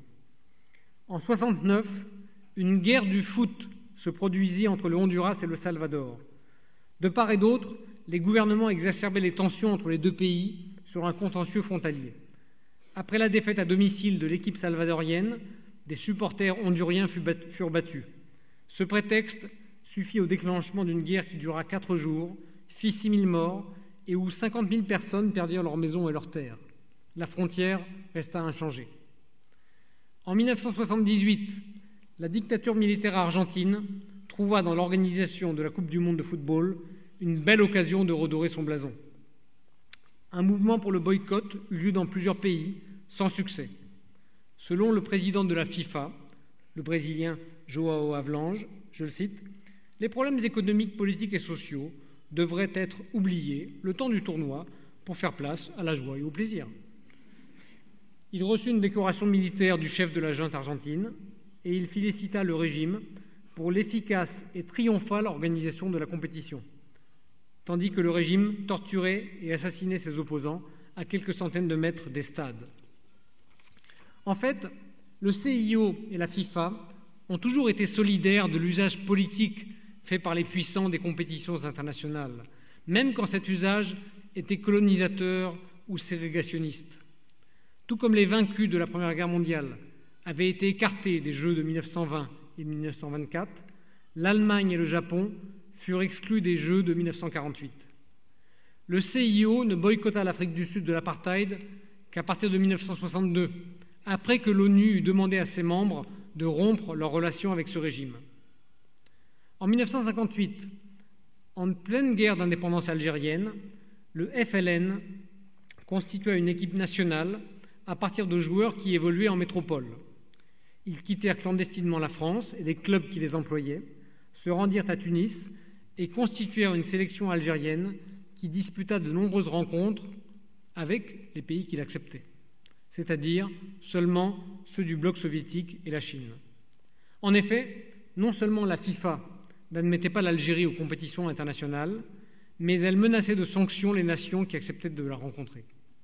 En 1969, une guerre du foot se produisit entre le Honduras et le Salvador. De part et d'autre, les gouvernements exacerbaient les tensions entre les deux pays sur un contentieux frontalier. Après la défaite à domicile de l'équipe salvadorienne, des supporters honduriens furent battus. Ce prétexte suffit au déclenchement d'une guerre qui dura 4 jours, fit 6 000 morts et où 50 000 personnes perdirent leurs maisons et leurs terres. La frontière resta inchangée. En 1978, la dictature militaire argentine trouva dans l'organisation de la Coupe du monde de football une belle occasion de redorer son blason. Un mouvement pour le boycott eut lieu dans plusieurs pays, sans succès. Selon le président de la FIFA, le Brésilien João Havelange, je le cite, « Les problèmes économiques, politiques et sociaux devraient être oubliés le temps du tournoi pour faire place à la joie et au plaisir. » Il reçut une décoration militaire du chef de la junte argentine et il félicita le régime pour l'efficace et triomphale organisation de la compétition, tandis que le régime torturait et assassinait ses opposants à quelques centaines de mètres des stades. En fait, le CIO et la FIFA ont toujours été solidaires de l'usage politique fait par les puissants des compétitions internationales, même quand cet usage était colonisateur ou ségrégationniste. Tout comme les vaincus de la Première Guerre mondiale avaient été écartés des Jeux de 1920 et 1924, l'Allemagne et le Japon furent exclus des Jeux de 1948. Le CIO ne boycotta l'Afrique du Sud de l'apartheid qu'à partir de 1962, après que l'ONU eut demandé à ses membres de rompre leurs relations avec ce régime. En 1958, en pleine guerre d'indépendance algérienne, le FLN constitua une équipe nationale à partir de joueurs qui évoluaient en métropole. Ils quittèrent clandestinement la France et les clubs qui les employaient, se rendirent à Tunis et constituèrent une sélection algérienne qui disputa de nombreuses rencontres avec les pays qui l'acceptaient, c'est-à-dire seulement ceux du bloc soviétique et la Chine. En effet, non seulement la FIFA n'admettait pas l'Algérie aux compétitions internationales, mais elle menaçait de sanctions les nations qui acceptaient de la rencontrer.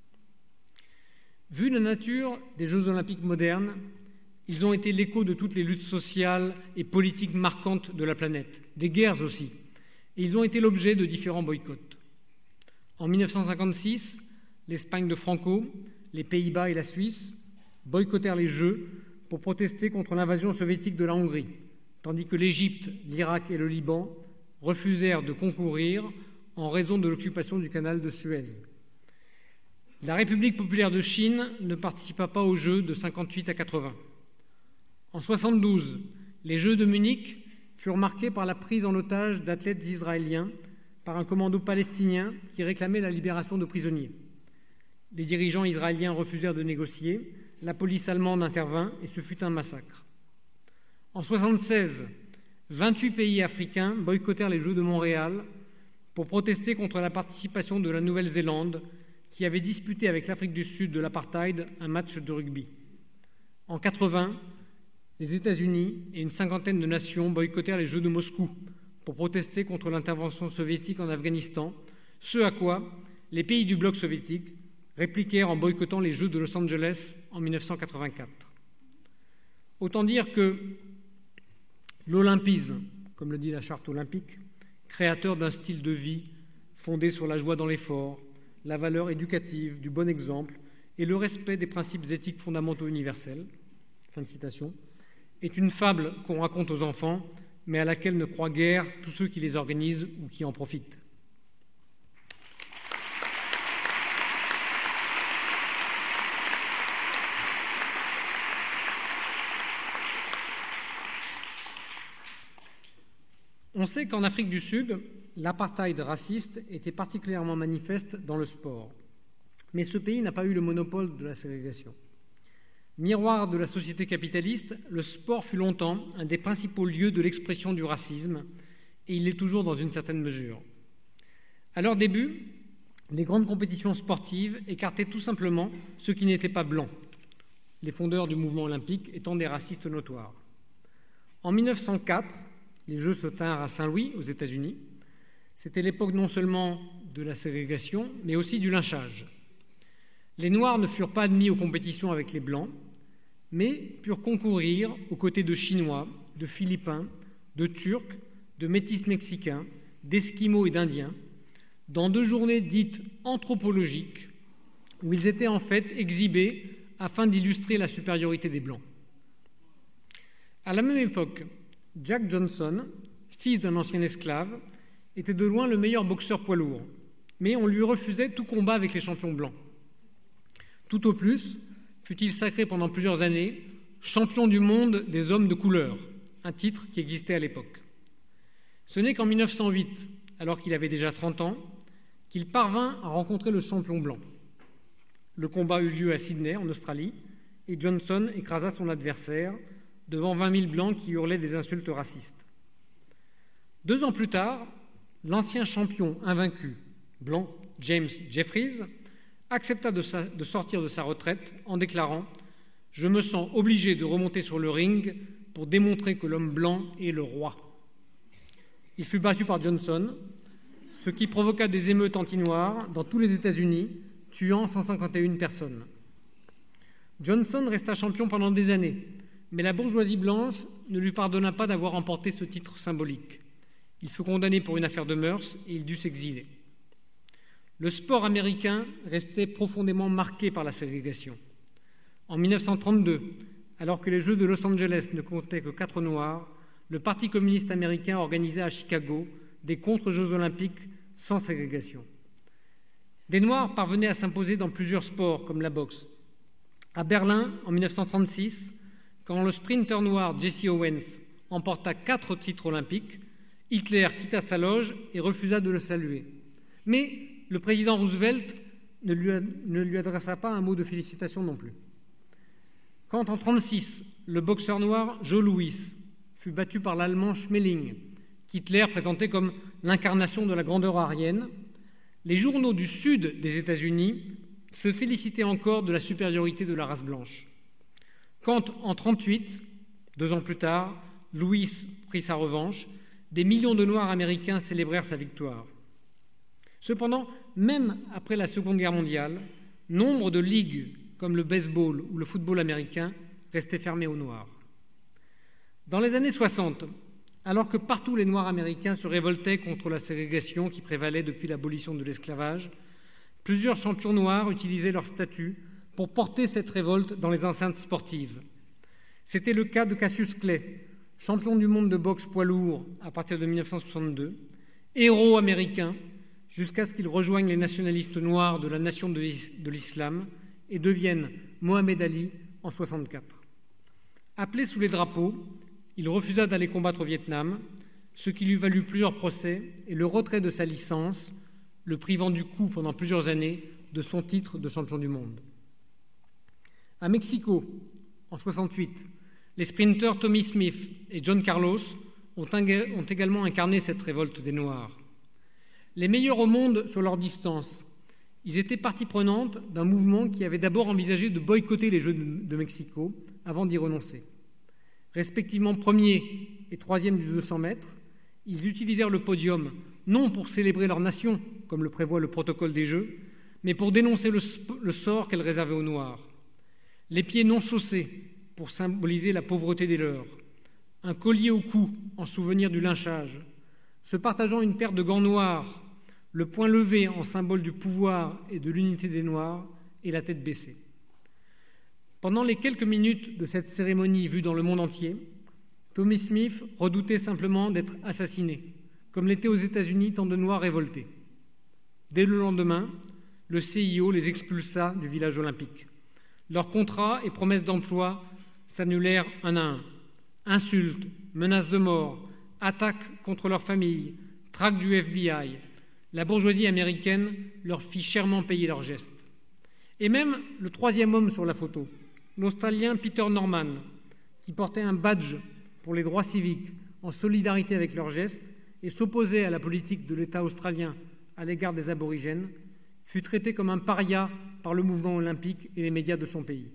Vu la nature des Jeux olympiques modernes, ils ont été l'écho de toutes les luttes sociales et politiques marquantes de la planète, des guerres aussi, et ils ont été l'objet de différents boycotts. En 1956, l'Espagne de Franco, les Pays-Bas et la Suisse boycottèrent les Jeux pour protester contre l'invasion soviétique de la Hongrie, tandis que l'Égypte, l'Irak et le Liban refusèrent de concourir en raison de l'occupation du canal de Suez. La République populaire de Chine ne participa pas aux Jeux de 58 à 80. En 72, les Jeux de Munich furent marqués par la prise en otage d'athlètes israéliens par un commando palestinien qui réclamait la libération de prisonniers. Les dirigeants israéliens refusèrent de négocier, la police allemande intervint et ce fut un massacre. En 1976, 28 pays africains boycottèrent les Jeux de Montréal pour protester contre la participation de la Nouvelle-Zélande qui avait disputé avec l'Afrique du Sud de l'apartheid un match de rugby. En 1980, les États-Unis et une cinquantaine de nations boycottèrent les Jeux de Moscou pour protester contre l'intervention soviétique en Afghanistan, ce à quoi les pays du bloc soviétique répliquèrent en boycottant les Jeux de Los Angeles en 1984. Autant dire que l'olympisme, comme le dit la charte olympique, créateur d'un style de vie fondé sur la joie dans l'effort, la valeur éducative du bon exemple et le respect des principes éthiques fondamentaux universels, fin de citation, est une fable qu'on raconte aux enfants, mais à laquelle ne croient guère tous ceux qui les organisent ou qui en profitent. On sait qu'en Afrique du Sud, l'apartheid raciste était particulièrement manifeste dans le sport. Mais ce pays n'a pas eu le monopole de la ségrégation. Miroir de la société capitaliste, le sport fut longtemps un des principaux lieux de l'expression du racisme, et il l'est toujours dans une certaine mesure. À leur début, les grandes compétitions sportives écartaient tout simplement ceux qui n'étaient pas blancs, les fondeurs du mouvement olympique étant des racistes notoires. En 1904, les Jeux se tinrent à Saint-Louis, aux États-Unis. C'était l'époque non seulement de la ségrégation, mais aussi du lynchage. Les Noirs ne furent pas admis aux compétitions avec les Blancs, mais purent concourir aux côtés de Chinois, de Philippins, de Turcs, de Métis mexicains, d'Esquimaux et d'Indiens, dans 2 journées dites anthropologiques, où ils étaient en fait exhibés afin d'illustrer la supériorité des Blancs. À la même époque, Jack Johnson, fils d'un ancien esclave, était de loin le meilleur boxeur poids lourd, mais on lui refusait tout combat avec les champions blancs. Tout au plus, fut-il sacré pendant plusieurs années champion du monde des hommes de couleur, un titre qui existait à l'époque. Ce n'est qu'en 1908, alors qu'il avait déjà 30 ans, qu'il parvint à rencontrer le champion blanc. Le combat eut lieu à Sydney, en Australie, et Johnson écrasa son adversaire devant 20 000 Blancs qui hurlaient des insultes racistes. 2 ans plus tard, l'ancien champion invaincu blanc, James Jeffries, accepta de sortir de sa retraite en déclarant « Je me sens obligé de remonter sur le ring pour démontrer que l'homme blanc est le roi ». Il fut battu par Johnson, ce qui provoqua des émeutes anti-noirs dans tous les États-Unis, tuant 151 personnes. Johnson resta champion pendant des années, mais la bourgeoisie blanche ne lui pardonna pas d'avoir remporté ce titre symbolique. Il fut condamné pour une affaire de mœurs et il dut s'exiler. Le sport américain restait profondément marqué par la ségrégation. En 1932, alors que les Jeux de Los Angeles ne comptaient que 4 Noirs, le Parti communiste américain organisait à Chicago des contre-Jeux olympiques sans ségrégation. Des Noirs parvenaient à s'imposer dans plusieurs sports, comme la boxe. À Berlin, en 1936, quand le sprinter noir Jesse Owens emporta 4 titres olympiques, Hitler quitta sa loge et refusa de le saluer. Mais le président Roosevelt ne lui adressa pas un mot de félicitation non plus. Quand en 1936, le boxeur noir Joe Louis fut battu par l'Allemand Schmeling, qu'Hitler présentait comme l'incarnation de la grandeur aryenne, les journaux du sud des États-Unis se félicitaient encore de la supériorité de la race blanche. Quand, en 1938, 2 ans plus tard, Louis prit sa revanche, des millions de Noirs américains célébrèrent sa victoire. Cependant, même après la Seconde Guerre mondiale, nombre de ligues, comme le baseball ou le football américain, restaient fermées aux Noirs. Dans les années 60, alors que partout les Noirs américains se révoltaient contre la ségrégation qui prévalait depuis l'abolition de l'esclavage, plusieurs champions noirs utilisaient leur statut pour porter cette révolte dans les enceintes sportives. C'était le cas de Cassius Clay, champion du monde de boxe poids lourd à partir de 1962, héros américain jusqu'à ce qu'il rejoigne les nationalistes noirs de la Nation de l'Islam et devienne Mohamed Ali en 1964. Appelé sous les drapeaux, il refusa d'aller combattre au Vietnam, ce qui lui valut plusieurs procès et le retrait de sa licence, le privant du coup pendant plusieurs années de son titre de champion du monde. À Mexico, en 1968, les sprinteurs Tommy Smith et John Carlos ont également incarné cette révolte des Noirs. Les meilleurs au monde sur leur distance, ils étaient partie prenante d'un mouvement qui avait d'abord envisagé de boycotter les Jeux de Mexico avant d'y renoncer. Respectivement premier et troisième du 200 mètres, ils utilisèrent le podium non pour célébrer leur nation, comme le prévoit le protocole des Jeux, mais pour dénoncer le sort qu'elle réservait aux Noirs. Les pieds non chaussés pour symboliser la pauvreté des leurs, un collier au cou en souvenir du lynchage, se partageant une paire de gants noirs, le poing levé en symbole du pouvoir et de l'unité des Noirs et la tête baissée. Pendant les quelques minutes de cette cérémonie vue dans le monde entier, Tommy Smith redoutait simplement d'être assassiné, comme l'étaient aux États-Unis tant de Noirs révoltés. Dès le lendemain, le CIO les expulsa du village olympique. Leurs contrats et promesses d'emploi s'annulèrent un à un. Insultes, menaces de mort, attaques contre leurs familles, traques du FBI. La bourgeoisie américaine leur fit chèrement payer leurs gestes. Et même le troisième homme sur la photo, l'Australien Peter Norman, qui portait un badge pour les droits civiques en solidarité avec leurs gestes et s'opposait à la politique de l'État australien à l'égard des aborigènes, fut traité comme un paria par le mouvement olympique et les médias de son pays.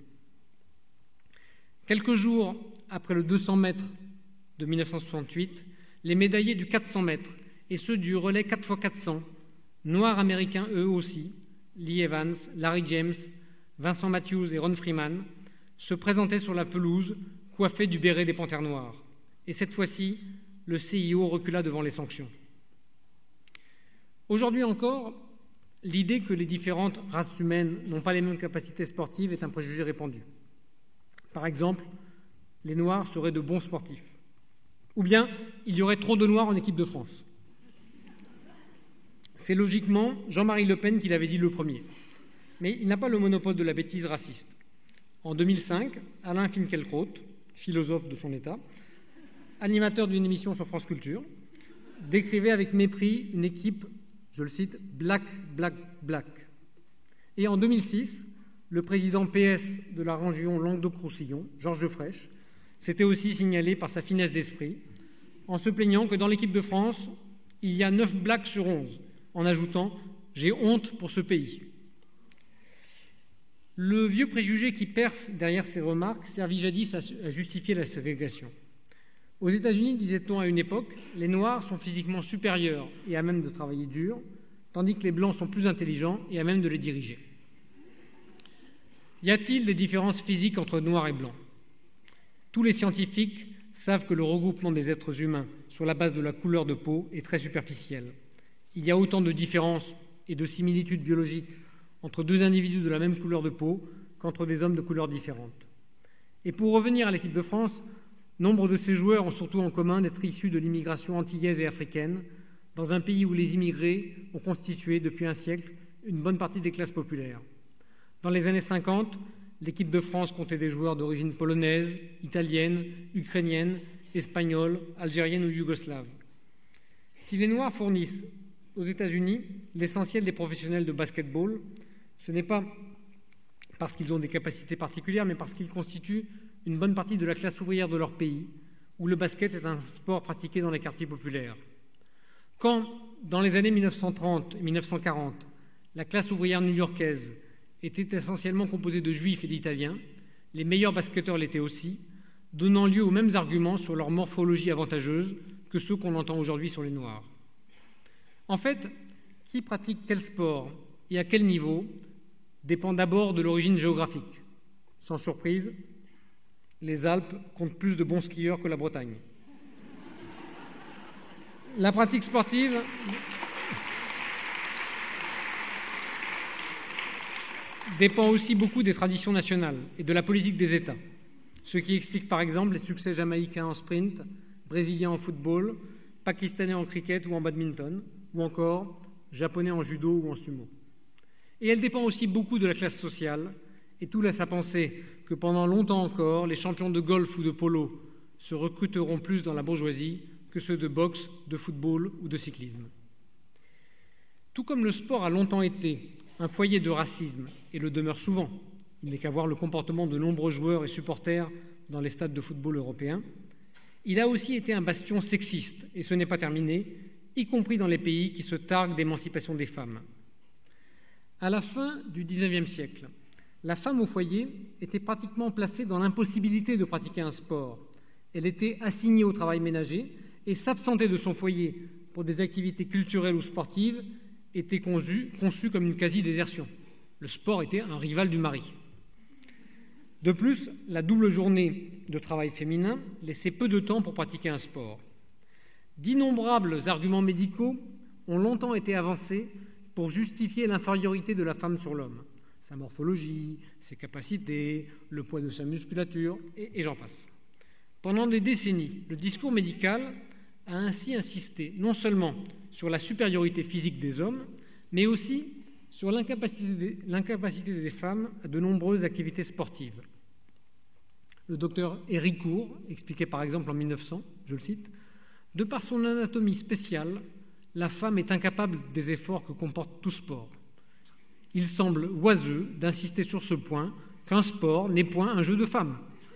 Quelques jours après le 200 mètres de 1968, les médaillés du 400 mètres et ceux du relais 4x400, noirs américains eux aussi, Lee Evans, Larry James, Vincent Matthews et Ron Freeman, se présentaient sur la pelouse coiffés du béret des Panthères noires. Et cette fois-ci, le CIO recula devant les sanctions. Aujourd'hui encore, l'idée que les différentes races humaines n'ont pas les mêmes capacités sportives est un préjugé répandu. Par exemple, les Noirs seraient de bons sportifs. Ou bien, il y aurait trop de Noirs en équipe de France. C'est logiquement Jean-Marie Le Pen qui l'avait dit le premier. Mais il n'a pas le monopole de la bêtise raciste. En 2005, Alain Finkielkraut, philosophe de son état, animateur d'une émission sur France Culture, décrivait avec mépris une équipe, je le cite, « black, black, black ». Et en 2006, le président PS de la région Languedoc-Roussillon, Georges Defraiche, s'était aussi signalé par sa finesse d'esprit, en se plaignant que dans l'équipe de France, il y a 9 blacks sur 11, en ajoutant « j'ai honte pour ce pays ». Le vieux préjugé qui perce derrière ces remarques servit jadis à justifier la ségrégation. Aux États-Unis, disait-on à une époque, les Noirs sont physiquement supérieurs et à même de travailler dur, tandis que les Blancs sont plus intelligents et à même de les diriger. Y a-t-il des différences physiques entre Noirs et Blancs ? Tous les scientifiques savent que le regroupement des êtres humains sur la base de la couleur de peau est très superficiel. Il y a autant de différences et de similitudes biologiques entre deux individus de la même couleur de peau qu'entre des hommes de couleurs différentes. Et pour revenir à l'équipe de France, nombre de ces joueurs ont surtout en commun d'être issus de l'immigration antillaise et africaine, dans un pays où les immigrés ont constitué depuis un siècle une bonne partie des classes populaires. Dans les années 50, l'équipe de France comptait des joueurs d'origine polonaise, italienne, ukrainienne, espagnole, algérienne ou yougoslave. Si les Noirs fournissent aux États-Unis l'essentiel des professionnels de basket-ball, ce n'est pas parce qu'ils ont des capacités particulières, mais parce qu'ils constituent une bonne partie de la classe ouvrière de leur pays, où le basket est un sport pratiqué dans les quartiers populaires. Quand, dans les années 1930 et 1940, la classe ouvrière new-yorkaise était essentiellement composée de juifs et d'italiens, les meilleurs basketteurs l'étaient aussi, donnant lieu aux mêmes arguments sur leur morphologie avantageuse que ceux qu'on entend aujourd'hui sur les Noirs. En fait, qui pratique quel sport et à quel niveau dépend d'abord de l'origine géographique. Sans surprise, les Alpes comptent plus de bons skieurs que la Bretagne. La pratique sportive dépend aussi beaucoup des traditions nationales et de la politique des États, ce qui explique par exemple les succès jamaïcains en sprint, brésiliens en football, pakistanais en cricket ou en badminton, ou encore japonais en judo ou en sumo. Et elle dépend aussi beaucoup de la classe sociale, et tout laisse à penser que pendant longtemps encore, les champions de golf ou de polo se recruteront plus dans la bourgeoisie que ceux de boxe, de football ou de cyclisme. Tout comme le sport a longtemps été un foyer de racisme, et le demeure souvent, il n'est qu'à voir le comportement de nombreux joueurs et supporters dans les stades de football européens, il a aussi été un bastion sexiste, et ce n'est pas terminé, y compris dans les pays qui se targuent d'émancipation des femmes. À la fin du XIXe siècle, la femme au foyer était pratiquement placée dans l'impossibilité de pratiquer un sport. Elle était assignée au travail ménager et s'absenter de son foyer pour des activités culturelles ou sportives était conçu comme une quasi-désertion. Le sport était un rival du mari. De plus, la double journée de travail féminin laissait peu de temps pour pratiquer un sport. D'innombrables arguments médicaux ont longtemps été avancés pour justifier l'infériorité de la femme sur l'homme. Sa morphologie, ses capacités, le poids de sa musculature, et j'en passe. Pendant des décennies, le discours médical a ainsi insisté non seulement sur la supériorité physique des hommes, mais aussi sur l'incapacité des femmes à de nombreuses activités sportives. Le docteur Éric Court expliquait par exemple en 1900, je le cite, « De par son anatomie spéciale, la femme est incapable des efforts que comporte tout sport. Il semble oiseux d'insister sur ce point qu'un sport n'est point un jeu de femmes. »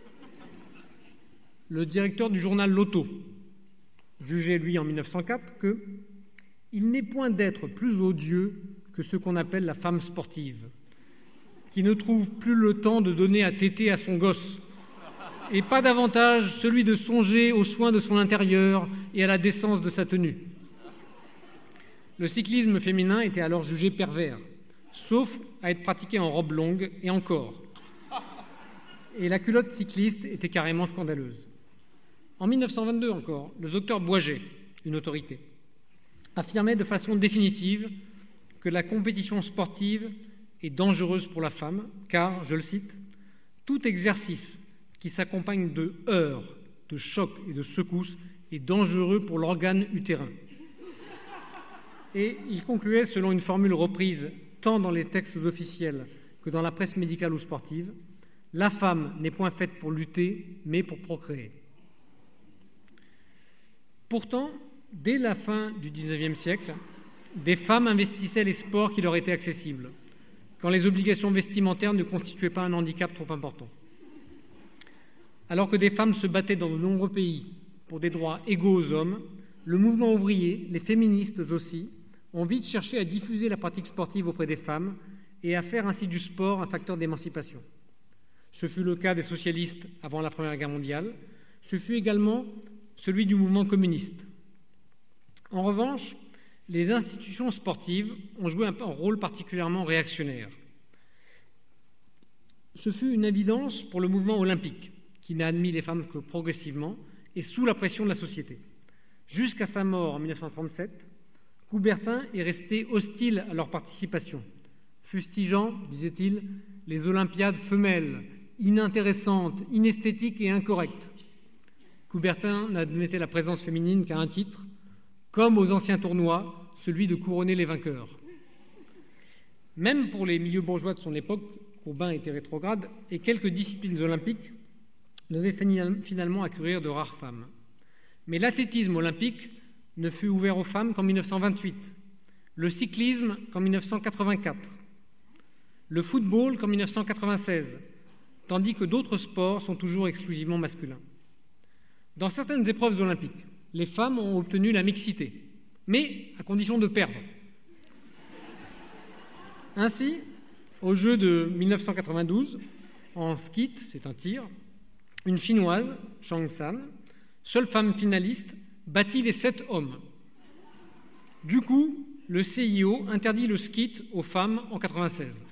Le directeur du journal L'Auto jugeait, lui, en 1904, que « il n'est point d'être plus odieux que ce qu'on appelle la femme sportive, qui ne trouve plus le temps de donner à téter à son gosse, et pas davantage celui de songer aux soins de son intérieur et à la décence de sa tenue. » Le cyclisme féminin était alors jugé pervers, sauf à être pratiqué en robe longue et encore. Et la culotte cycliste était carrément scandaleuse. En 1922 encore, le docteur Boisget, une autorité, affirmait de façon définitive que la compétition sportive est dangereuse pour la femme, car, je le cite, « tout exercice qui s'accompagne de heurts, de chocs et de secousses est dangereux pour l'organe utérin. » Et il concluait, selon une formule reprise tant dans les textes officiels que dans la presse médicale ou sportive, « la femme n'est point faite pour lutter, mais pour procréer ». Pourtant, dès la fin du XIXe siècle, des femmes investissaient les sports qui leur étaient accessibles, quand les obligations vestimentaires ne constituaient pas un handicap trop important. Alors que des femmes se battaient dans de nombreux pays pour des droits égaux aux hommes, le mouvement ouvrier, les féministes aussi, ont vite cherché à diffuser la pratique sportive auprès des femmes et à faire ainsi du sport un facteur d'émancipation. Ce fut le cas des socialistes avant la Première Guerre mondiale, ce fut également celui du mouvement communiste. En revanche, les institutions sportives ont joué un rôle particulièrement réactionnaire. Ce fut une évidence pour le mouvement olympique, qui n'a admis les femmes que progressivement et sous la pression de la société. Jusqu'à sa mort en 1937, Coubertin est resté hostile à leur participation, fustigeant, disait-il, les Olympiades femelles, inintéressantes, inesthétiques et incorrectes. Coubertin n'admettait la présence féminine qu'à un titre, comme aux anciens tournois, celui de couronner les vainqueurs. Même pour les milieux bourgeois de son époque, Courbin était rétrograde et quelques disciplines olympiques devaient finalement accueillir de rares femmes. Mais l'athlétisme olympique ne fut ouvert aux femmes qu'en 1928, le cyclisme qu'en 1984, le football qu'en 1996, tandis que d'autres sports sont toujours exclusivement masculins. Dans certaines épreuves olympiques, les femmes ont obtenu la mixité, mais à condition de perdre. Ainsi, aux Jeux de 1992, en skeet, c'est un tir, une Chinoise, Zhang San, seule femme finaliste, battit les 7 hommes. Du coup, le CIO interdit le skeet aux femmes en 1996.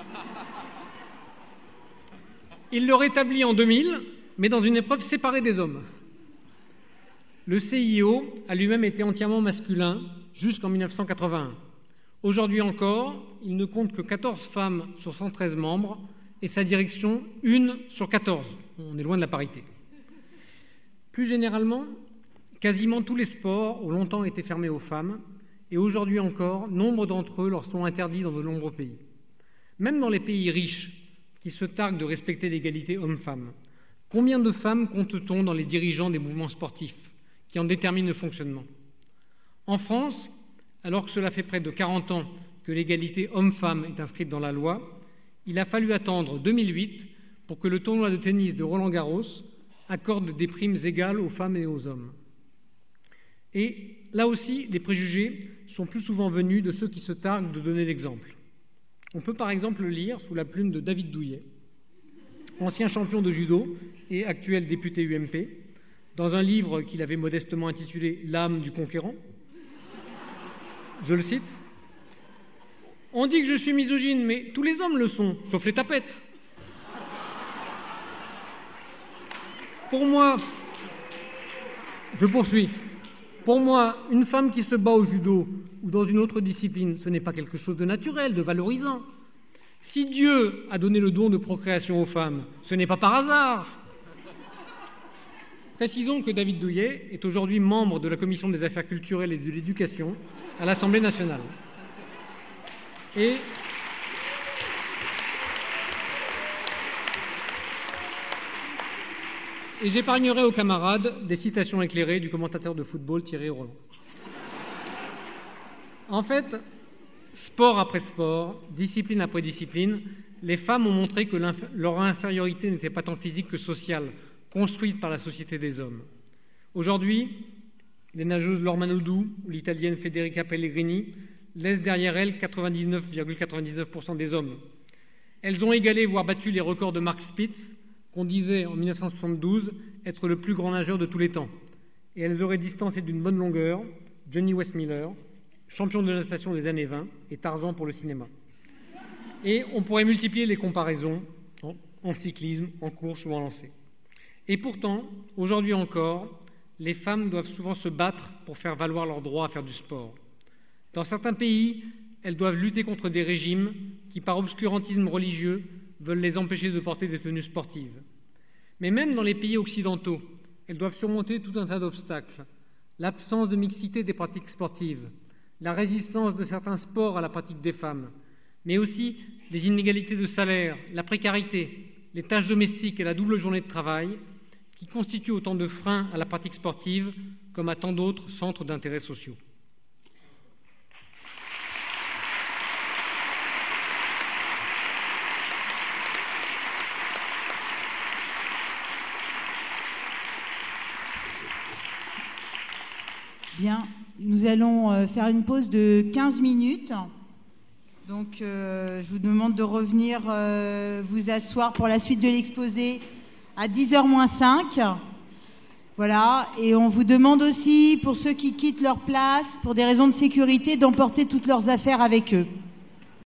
Il le rétablit en 2000, mais dans une épreuve séparée des hommes. Le CIO a lui-même été entièrement masculin jusqu'en 1981. Aujourd'hui encore, il ne compte que 14 femmes sur 113 membres et sa direction, 1 sur 14. On est loin de la parité. Plus généralement, quasiment tous les sports ont longtemps été fermés aux femmes et aujourd'hui encore, nombre d'entre eux leur sont interdits dans de nombreux pays. Même dans les pays riches qui se targuent de respecter l'égalité homme-femme, combien de femmes compte-t-on dans les dirigeants des mouvements sportifs qui en déterminent le fonctionnement? En France, alors que cela fait près de 40 ans que l'égalité homme-femme est inscrite dans la loi, il a fallu attendre 2008 pour que le tournoi de tennis de Roland-Garros accorde des primes égales aux femmes et aux hommes. Et là aussi, les préjugés sont plus souvent venus de ceux qui se targuent de donner l'exemple. On peut par exemple lire sous la plume de David Douillet, ancien champion de judo et actuel député UMP, dans un livre qu'il avait modestement intitulé « L'âme du conquérant ». Je le cite. « On dit que je suis misogyne, mais tous les hommes le sont, sauf les tapettes. Pour moi, je poursuis. Pour moi, une femme qui se bat au judo ou dans une autre discipline, ce n'est pas quelque chose de naturel, de valorisant. Si Dieu a donné le don de procréation aux femmes, ce n'est pas par hasard. » Précisons que David Douillet est aujourd'hui membre de la Commission des affaires culturelles et de l'éducation à l'Assemblée nationale. Et j'épargnerai aux camarades des citations éclairées du commentateur de football Thierry Roland. En fait, sport après sport, discipline après discipline, les femmes ont montré que leur infériorité n'était pas tant physique que sociale, construite par la société des hommes. Aujourd'hui, les nageuses Laure Manodou ou l'italienne Federica Pellegrini laissent derrière elles 99,99% des hommes. Elles ont égalé, voire battu les records de Mark Spitz, qu'on disait en 1972 être le plus grand nageur de tous les temps. Et elles auraient distancé d'une bonne longueur Johnny Westmiller, champion de natation des années 20, et Tarzan pour le cinéma. Et on pourrait multiplier les comparaisons en cyclisme, en course ou en lancer. Et pourtant, aujourd'hui encore, les femmes doivent souvent se battre pour faire valoir leur droit à faire du sport. Dans certains pays, elles doivent lutter contre des régimes qui, par obscurantisme religieux, veulent les empêcher de porter des tenues sportives. Mais même dans les pays occidentaux, elles doivent surmonter tout un tas d'obstacles. L'absence de mixité des pratiques sportives, la résistance de certains sports à la pratique des femmes, mais aussi les inégalités de salaire, la précarité, les tâches domestiques et la double journée de travail, qui constituent autant de freins à la pratique sportive comme à tant d'autres centres d'intérêts sociaux. Bien, nous allons faire une pause de 15 minutes. Donc, je vous demande de revenir vous asseoir pour la suite de l'exposé à 10h moins 5. Voilà, et on vous demande aussi, pour ceux qui quittent leur place, pour des raisons de sécurité, d'emporter toutes leurs affaires avec eux.